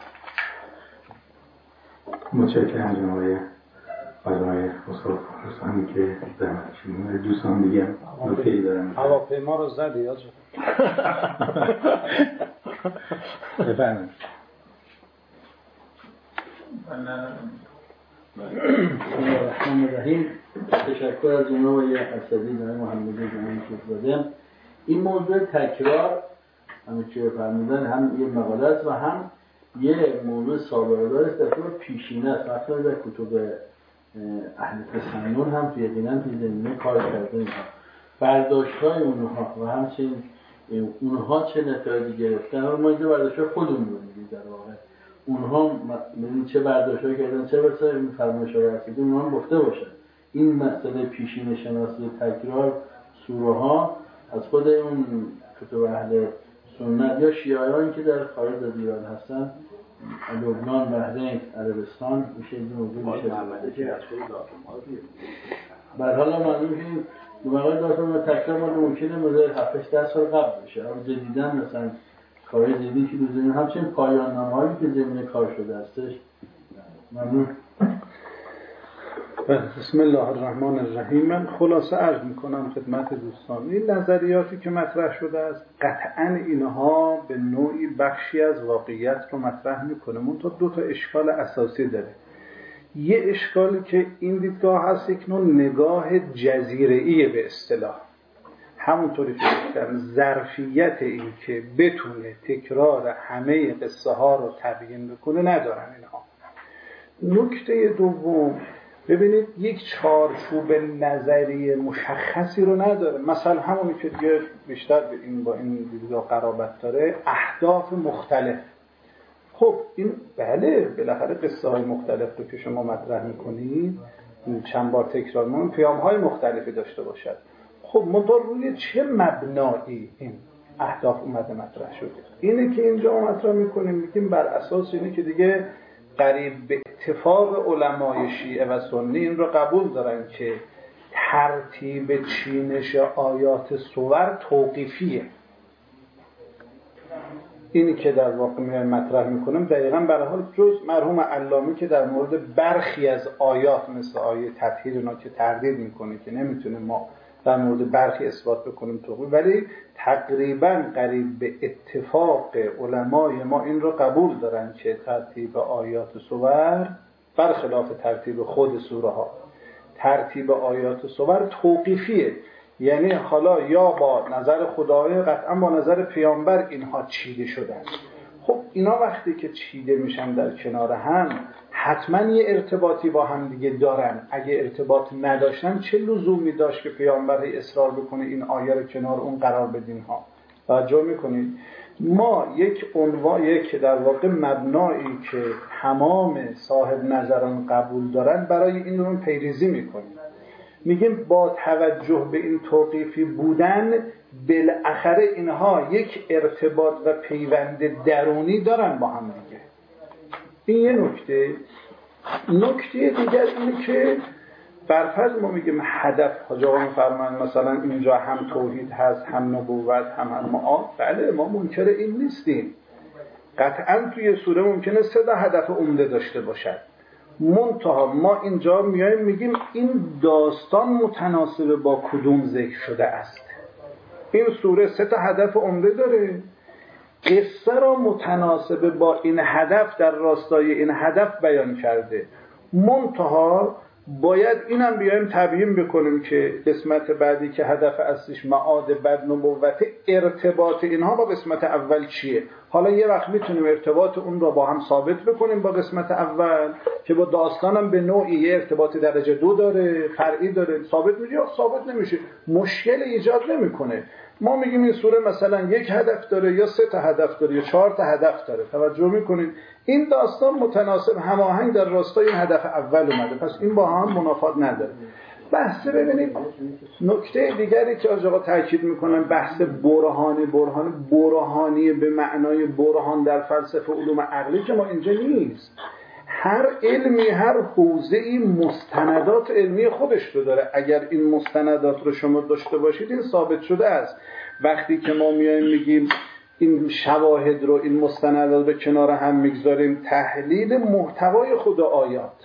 متشکرم جناب آقای استاد حسینی که زحمتشون دوستان دیگه نکته‌ای دارن. هواپیما رو زدی یا بفرمایید. بسم الله الرحمن الرحیم. تشکر از جناب آقای اسدی جناب محمدی جناب شهزاده. این موضوع تکرار همه چی فرمودن هم یه مقاله است و هم یه موضوع سابقه داره است، در پیشینه است. وقتی در کتب اهل تسنن هم یقینا توی زمینه کار کردن برداشت‌های اونها و همچنین اونها چه نتایجی گرفتن. ما اینجا برداشت‌های خودمون می‌بینیم در واقع اونها چه برداشت‌هایی کردن، چه برسه این فرمایش‌ها رسید اونها هم گفته باشن. این مسئله پیشین شناسی تکرار سوره ها از خود اون کتب اهل سنت یا شیعیانی که در خارج از ایران هستن، لبنان، بحرین، عربستان میشه این موضوع میشه بر حالا معلوم که این مقاله داستان تکرار مال ممکنه مدل 7-8 سال قبل بشه، اما جدیداً مثلا کارهای جدیدی که روز این همچنین پایان نامه‌هایی که زمینه کار شده هستش. ممنون. بسم الله الرحمن الرحیم. من خلاصه عرض میکنم خدمت دوستان، این نظریاتی که مطرح شده است قطعاً اینها به نوعی بخشی از واقعیت رو مطرح میکنه، منتها 2 اشکال اساسی داره. یه اشکالی که این دیدگاه هست، یک نوع نگاه جزیره‌ای به اصطلاح، همونطوری که گفتم ظرفیت این که بتونه تکرار همه قصه ها رو تبیین بکنه ندارن اینها. نکته دوم، ببینید یک چارچوب نظری مشخصی رو نداره. مثلا همونی که دیگه بیشتر با این دیدگاه قرابت داره، اهداف مختلف. خب این بله بالاخره قصه های مختلف رو که شما مطرح میکنید چند بار تکرار میکنید پیام های مختلفی داشته باشد. خب منطقه روی چه مبنایی این اهداف اومده مطرح شده؟ اینه که اینجا مطرح میکنیم، میگیم بر اساس اینه که دیگه قریب به اتفاق علمای شیعه و سنی این رو قبول دارن که ترتیب چینش آیات سور توقیفیه. اینی که در واقع میایم مطرح میکنم دقیقاً برای حال جز مرحوم علامی که در مورد برخی از آیات مثل آیه تطهیر اینا که تردید میکنه که نمیتونه ما در مورد برخی اثبات بکنیم توقیف، ولی تقریبا قریب به اتفاق علمای ما این رو قبول دارن که ترتیب آیات سور برخلاف ترتیب خود سوره ها، ترتیب آیات سور توقیفیه. یعنی حالا یا با نظر خدای قطعا با نظر پیامبر اینها چیده شدن. خب اینا وقتی که چیده میشن در کنار هم حتما یه ارتباطی با هم دیگه دارن. اگه ارتباط نداشتن چه لزومی داشت که پیامبر اصرار بکنه این آیه رو کنار اون قرار بدین ها؟ توجه میکنید؟ ما یک در واقع مبنایی که تمام صاحب نظران قبول دارن برای این رو پیریزی میکنیم. میگیم با توجه به این توقیفی بودن بالاخره اینها یک ارتباط و پیوند درونی دارن با هم دیگه. این یه نکته. نکته دیگر اینه که برفرض ما میگیم هدف، حاج آقا میفرمایند مثلا اینجا هم توحید هست، هم نبوت، هم معاد. بله ما منکر این نیستیم. قطعا توی سوره ممکنه 3 هدف عمده داشته باشد. منتها ما اینجا میایم میگیم این داستان متناسب با کدوم ذکر شده است. این سوره 3 هدف عمده داره، قصه را متناسب با این هدف در راستای این هدف بیان کرده. منتها باید اینم بیایم تبیین بکنیم که قسمت بعدی که هدف اصلیش معاد بعد نبوت، ارتباط اینها با قسمت اول چیه. حالا یه وقت میتونیم ارتباط اون را با هم ثابت بکنیم با قسمت اول که با داستانم به نوعی یه ارتباط درجه 2 داره، فرعی داره، ثابت میشه یا ثابت نمیشه، مشکل ایجاد نمیکنه. ما میگیم این سوره مثلا 1 هدف داره یا 3 هدف داره یا 4 هدف داره. توجه میکنید؟ این داستان متناسب هماهنگ در راستای این هدف اول اومده، پس این با هم منافات نداره. بحث ببینید نکته دیگری که آقا تاکید میکنن بحث برهانی به معنای برهان در فلسفه علوم عقلی که ما اینجا نیست. هر علمی هر حوزه‌ای مستندات علمی خودش رو داره. اگر این مستندات رو شما داشته باشید این ثابت شده است. وقتی که ما میایم میگیم این شواهد رو، این مستندات رو کنار هم میگذاریم، تحلیل محتوای خود آیات،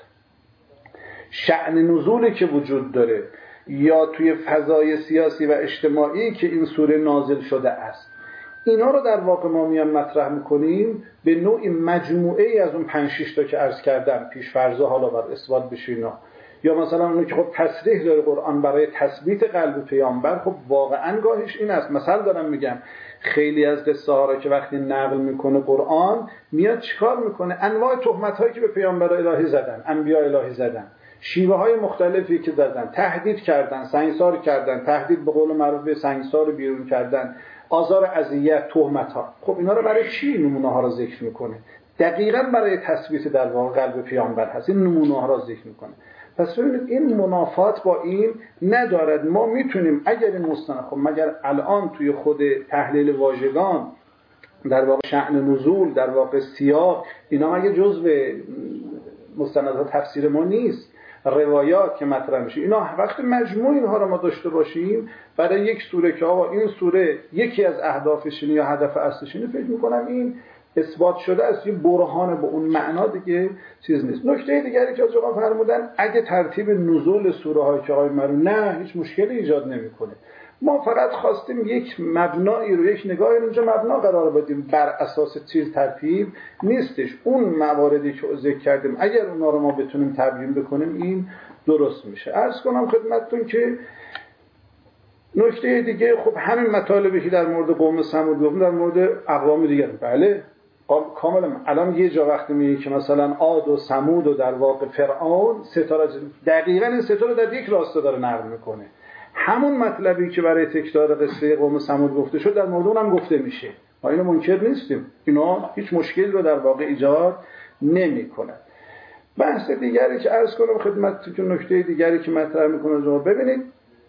شأن نزولی که وجود داره یا توی فضای سیاسی و اجتماعی که این سوره نازل شده است، اینا رو در واقع ما میام مطرح میکنیم به نوعی مجموعه ای از اون 5-6 تا که عرض کردم، پیش فرضا حالا بر اثبات بشه اینا، یا مثلا اونو که خب تصریح داره قرآن برای تثبیت قلب پیامبر. خب واقعا گاهش این است، مثلا دارم میگم خیلی از قصه ها رو که وقتی نقل میکنه قرآن میاد چیکار میکنه؟ انواع تهمت هایی که به پیامبر الهی زدن، انبیاء الهی زدن، شیوه های مختلفی که زدن، تهدید کردن، سنگسار کردن، تهدید به قول معروف به سنگسار بیرون کردن، آزار، اذیت، تهمت ها. خب اینا رو برای چی نمونه ها رو ذکر میکنه؟ دقیقاً برای تثبیت در واقع قلب پیامبر هست. این نمونه ها رو ذکر میکنه. پس ببینید این منافات با این ندارد. ما میتونیم اگر این مستند، خب مگر الان توی خود تحلیل واژگان در واقع شأن نزول، در واقع سیاق، اینا مگه جزء مستندات تفسیر ما نیست؟ روایات که مطرح میشه اینا وقتی مجموع اینها رو ما داشته باشیم برای یک سوره که آقا این سوره یکی از اهدافش یا هدف اصلیش اینه، فکر میکنم این اثبات شده است. این برهان به اون معنا دیگه چیز نیست. نکته دیگری که آقا فرمودن اگه ترتیب نزول سوره های که آقای مرو، نه هیچ مشکلی ایجاد نمیکنه. ما فقط خواستیم یک مبنایی رو، یک نگاهی اینجا مبنا قرار بدیم، بر اساس چیز ترتیب نیستش. اون مواردی که ذکر کردیم اگر اونا رو ما بتونیم تبیین بکنیم این درست میشه. عرض کنم خدمتتون که نکته دیگه خب همین مطالبی که در مورد قوم ثمود گفتم در مورد اقوام دیگر، بله کاملا. الان یه جا وقتی میگه که مثلا عاد و ثمود و در واقع فرعون، ستاره دقیقاً این ستاره در یک راسته داره نقل میکنه. همون مطلبی که برای تکرار قصه قوم ثمود گفته شد در مورد اونم گفته میشه. ما اینو منکر نیستیم. اینا هیچ مشکلی رو در واقع ایجاد نمیکنه. بحث دیگری که عرض کنم خدمتتون، نکته دیگری که مطرح میکنه شما ببینید،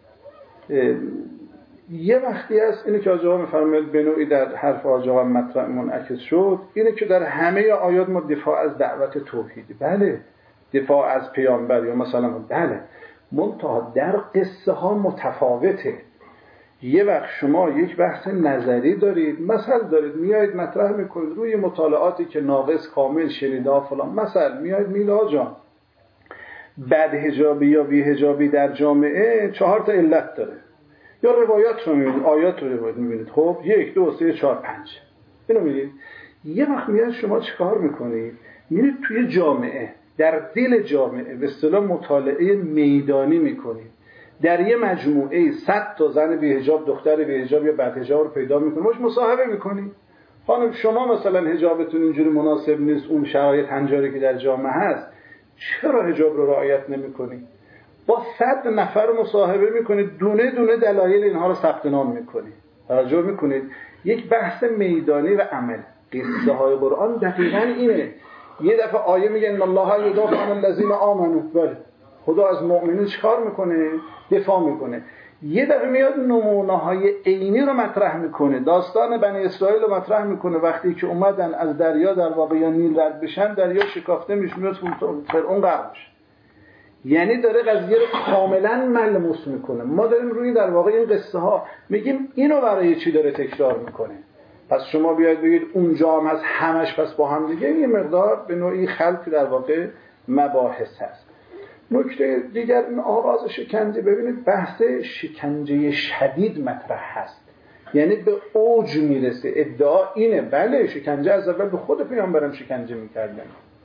یه وقتی هست اینه که آقا میفرماید به نوعی در حرف آقا مطرح منعکس شد، اینه که در همه آیات ما دفاع از دعوت توحیدی، بله، دفاع از پیامبر یا مثلا بله، منتها در قصه ها متفاوته. یه وقت شما یک بحث نظری دارید، مثلا دارید میایید مطرح میکنید روی مطالعاتی که ناقص کامل شنیده فلان، مثلا میایید میلا جان بد حجابی یا بی حجابی در جامعه 4 علت داره. یا روایات رو میبینید، آیات رو روایت میبینید. خب 1 2 3 4 5 اینو میبینید. یه وقت میاد شما چیکار میکنید؟ میرید توی جامعه، در دل جامعه به اصطلاح مطالعه میدانی میکنید. در یه مجموعه 100 تا زن بی‌حجاب، دختر بی‌حجاب یا بدحجاب رو پیدا میکنید، باش مصاحبه میکنید. خانم شما مثلا حجابتون اینجوری مناسب نیست، اون شرایط هنجاری که در جامعه هست، چرا حجاب رو رعایت نمیکنید؟ با 100 نفر مصاحبه میکنید، دونه دونه دلایل اینها رو ثبت نام میکنید. توجه میکنید؟ یک بحث میدانی و عمل. قصه های قرآن دقیقاً اینه. یه دفعه آیه میگه ان الله یدافع عن الذین آمنوا، بله خدا از مؤمنین چیکار میکنه؟ دفاع میکنه. یه دفعه میاد نمونه های عینی رو مطرح میکنه، داستان بنی اسرائیل رو مطرح میکنه. وقتی که اومدن از دریا در واقع یا نیل رد بشن، دریا شکافته میشه، میاد فرعون غرق میشه. یعنی داره قضیه رو کاملا ملموس میکنه. ما داریم روی در واقع این قصه ها میگیم اینو برای چی داره تکرار میکنه. پس شما بیاید بگید اونجا هم هست همش پس با هم دیگه، یه مقدار به نوعی خلق در واقع مباحث هست. نکته دیگر این آغاز شکنجه، ببینید بحث شکنجه شدید مطرح هست، یعنی به اوج میرسه. ادعا اینه بله شکنجه از اول به خود پیامبرم شکنجه میکردن،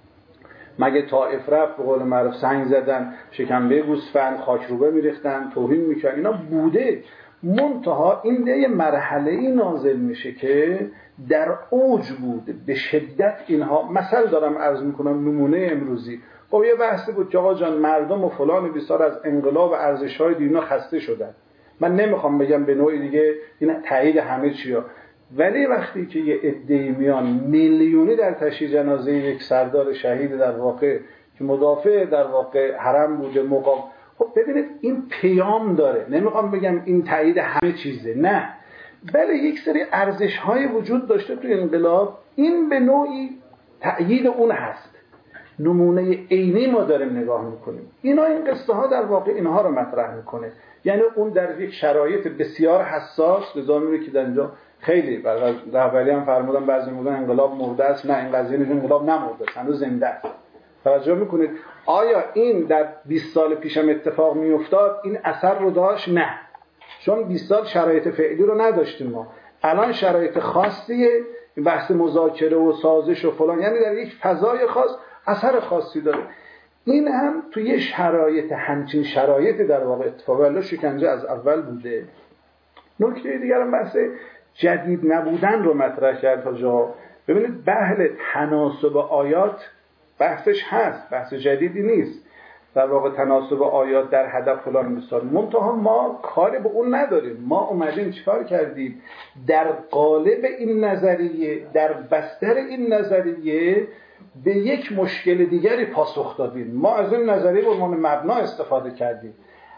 مگه طائف رفت به قول معروف سنگ زدن، شکنبه گوسفند، خاکروبه میریختن، توهین میکردن، اینا بوده. منتها این یه مرحله‌ای نازل میشه که در اوج بوده به شدت. اینها مثل دارم عرض میکنم، نمونه امروزی. خب یه بحثی بود که آقا جان مردم و فلان بیسار از انقلاب و ارزش‌های دینا خسته شدن. من نمیخوام بگم به نوعی دیگه این تایید همه چیا، ولی وقتی که یه عده‌ای میان میلیونی در تشییع جنازه یک سردار شهید در واقع که مدافع در واقع حرم بوده مقام، خب ببینید این پیام داره. نمیخوام بگم این تایید همه چیزه، نه، بله یک سری ارزش‌های وجود داشته توی انقلاب، این به نوعی تأیید اون هست. نمونه عینی ما داریم نگاه میکنیم. اینا این قصه ها در واقع اینها رو مطرح میکنه. یعنی اون در یک شرایط بسیار حساس، لذا میگه که در اینجا خیلی برای رهبری هم فرمودن بعضی میگن انقلاب مرده است. نه، این قضیه نیست، انقلاب نمرده است، هنوز زنده است. توجه میکنید؟ آیا این در 20 سال پیشم اتفاق میافتاد این اثر رو داشت؟ نه، چون 20 سال شرایط فعلی رو نداشتیم ما. الان شرایط خاصیه، بحث مذاکره و سازش و فلان، یعنی در یک فضای خاص اثر خاصی داره. این هم توی شرایط همچین شرایطی در واقع اتفاق، ولی شکنجه از اول بوده. نکته دیگر هم بحث جدید نبودن رو مطرح کرد تا جا. ببینید بحث تناسب آیات بحثش هست، بحث جدیدی نیست. در واقع تناسب آیات در هدف فلان مثال، منتها ما کاری به اون نداریم. ما اومدیم چیکار کردیم؟ در قالب این نظریه، در بستر این نظریه به یک مشکل دیگری پاسخ دادیم. ما از این نظریه به عنوان مبنا استفاده کردیم،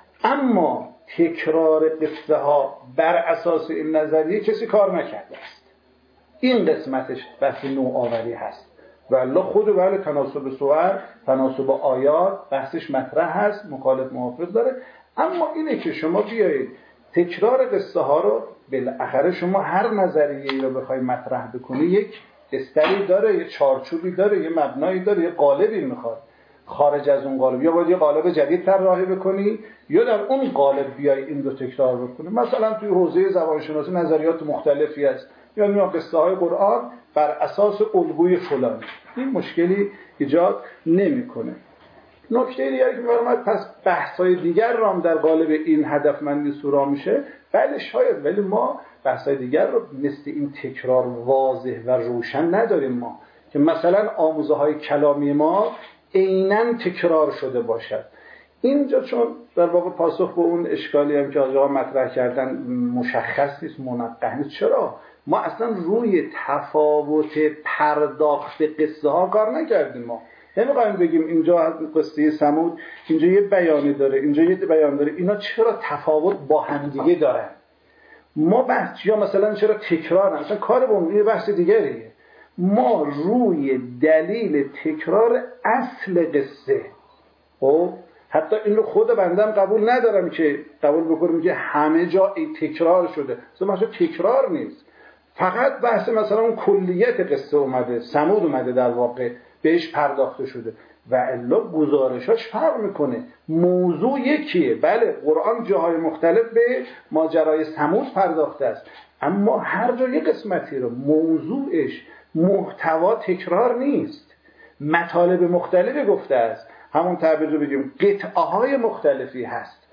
اما تکرار قصه ها بر اساس این نظریه کسی کار نکرده است. این قسمتش بحث نوآوری هست. والله خود ولی تناسب سور، تناسب آیات بحثش مطرح هست، مخالف موافق داره. اما اینه که شما بیایید تکرار قصه ها رو، بالاخره شما هر نظریه‌ای رو بخوای مطرح بکنی یک استری داره، یه چارچوبی داره، یه مبنایی داره، یه قالبی میخواد. خارج از اون قالب یا باید یه قالب جدید طراحی بکنی یا در اون قالب بیای این رو تکرار بکنی. مثلا توی حوزه زبانشناسی نظریات مختلفی هست، یا میان قصه های قرآن بر اساس الگوی فلان، این مشکلی ایجاد نمیکنه. نکته دیگری که برامد پس بحث‌های دیگر رو هم در قالب این هدفمندی سورا میشه، بله شاید، ولی ما بحث‌های دیگر رو مثل این تکرار واضح و روشن نداریم. ما که مثلا آموزه‌های کلامی ما عیناً تکرار شده باشد. اینجا چون در واقع پاسخ به اون اشکالی هم که آقا مطرح کردن مشخص نیست، منقح نیست. چرا؟ ما اصلا روی تفاوت پرداخت قصه ها کار نکردیم. ما نمی‌خوایم بگیم اینجا قصه ثمود اینجا یه بیانی داره، اینجا یه بیان داره، اینا چرا تفاوت با هم دیگه دارن. ما بحث یا مثلا چرا تکرارن، اصلا کار به اون یه بحث دیگریه. ما روی دلیل تکرار اصل قصه، خب حتی این رو خود بندم قبول ندارم که قبول بکنیم که همه جا این تکرار شده. اصلا تکرار نیست. فقط بحث مثلا اون کلیت قصه اومده، ثمود اومده در واقع بهش پرداخته شده و الا گزارشاش فرق میکنه. موضوع یکیه، بله قرآن جاهای مختلف به ماجرای ثمود پرداخته است، اما هر جا یک قسمتی رو موضوعش محتوا تکرار نیست، مطالب مختلفی گفته است، همون تعبیر رو بگیم قطعه های مختلفی هست.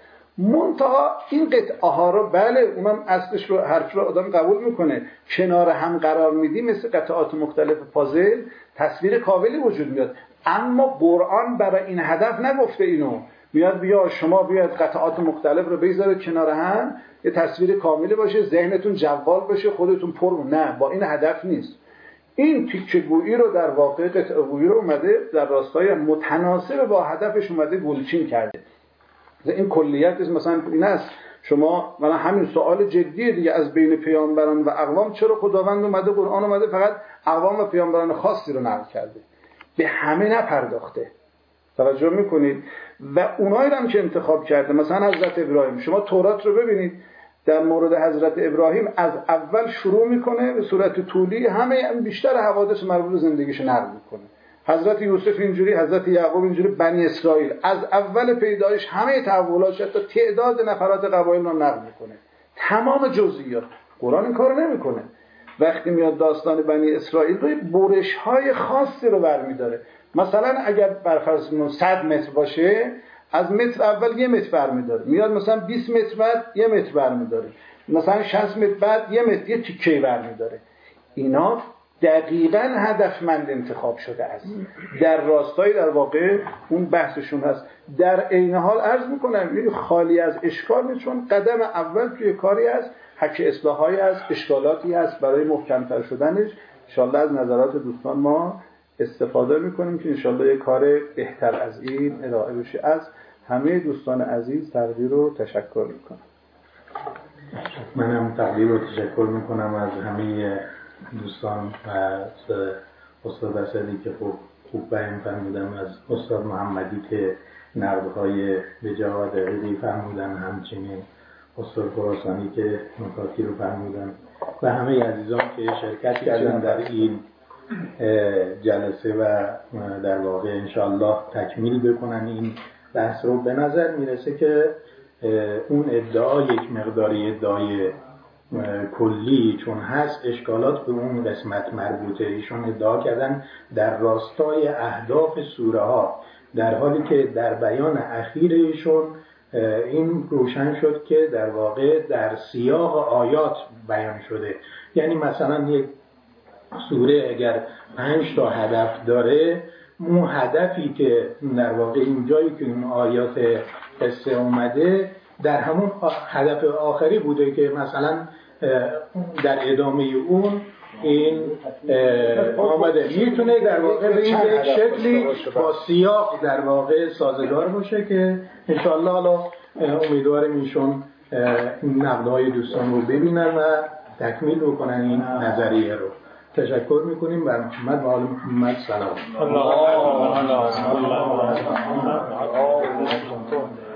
منتها این قطعه ها رو بله اونم اصلش رو حرف رو آدم قبول میکنه، کنار هم قرار میدی مثل قطعات مختلف پازل تصویر کاملی وجود میاد. اما قرآن برای این هدف نگفته اینو میاد بیا شما بیاید قطعات مختلف رو بذارید کنار هم یه تصویر کاملی باشه، ذهنتون جوال باشه، خودتون پر. نه، با این هدف نیست. این تیکه گویی رو در واقع قطعه گویی رو اومده در راستای متناسب با هدفش اومده گلچین کرده. این کلیت مثلا این است، شما مثلا همین سوال جدیه دیگه، از بین پیامبران و اقوام چرا خداوند اومده قرآن اومده فقط اقوام و پیامبران خاصی رو نقل کرده، به همه نپرداخته. توجه میکنید؟ و اونایی هم که انتخاب کرده، مثلا حضرت ابراهیم، شما تورات رو ببینید در مورد حضرت ابراهیم از اول شروع میکنه به صورت طولی، همه بیشتر حوادث مربوط به زندگیش نقل میکنه. حضرت یوسف اینجوری، حضرت یعقوب اینجوری، بنی اسرائیل از اول پیدایش همه تحولاتش حتی تعداد نفرات قبایل رو نقل میکنه، تمام جزئیات. قرآن این کارو نمیکنه. وقتی میاد داستان بنی اسرائیل روی برش‌های خاصی رو برمی‌داره. مثلا اگر برفرض کنیم 100 متر باشه، از متر اول 1 متر برمی‌داره، میاد مثلا 20 متر بعد 1 متر برمی‌داره، مثلا 60 متر بعد 1 متر یه تیکه برمی‌داره. اینا دقیقاً هدفمند انتخاب شده است، در راستای در واقع اون بحثشون هست. در عین حال عرض می‌کنم خالی از اشکال، چون قدم اول توی کاری است، حک اصلاحایی هست، اشکالاتی هست، برای محکم‌تر شدنش انشالله از نظرات دوستان ما استفاده میکنیم که انشالله یک کار بهتر از این ارائه بشه. از همه دوستان عزیز تقدیر و تشکر میکنم. منم تقدیر و تشکر میکنم از همه دوستان و استاد اسدی که خوب بیان فرمودن، از استاد محمدی که نقدهای بجا و دقیقی فرمودن، همچنین استاد خراسانی که نکاتی رو فرمودن و همه عزیزان که شرکت کردن در این جلسه و در واقع انشاءالله تکمیل بکنن این بحث رو. به نظر میرسه که اون ادعا یک مقداری ادعای کلی چون هست، اشکالات به اون قسمت مربوطه. ایشون ادعا کردن در راستای اهداف سوره ها، در حالی که در بیان اخیر ایشون این روشن شد که در واقع در سیاق آیات بیان شده. یعنی مثلا یک سوره اگر 5 تا هدف داره، اون هدفی که در واقع اینجایی که اون آیات قصه اومده در همون هدف آخری بوده که مثلا در ادامه اون این آمده، میتونه در واقع به این یک شکلی با سیاق در واقع سازگار باشه که انشاءالله حالا امیدوارم ایشون نقدهای دوستان رو ببینن و تکمیل بکنن این نظریه رو. تشکر میکنیم. بر محمد و آل محمد سلام.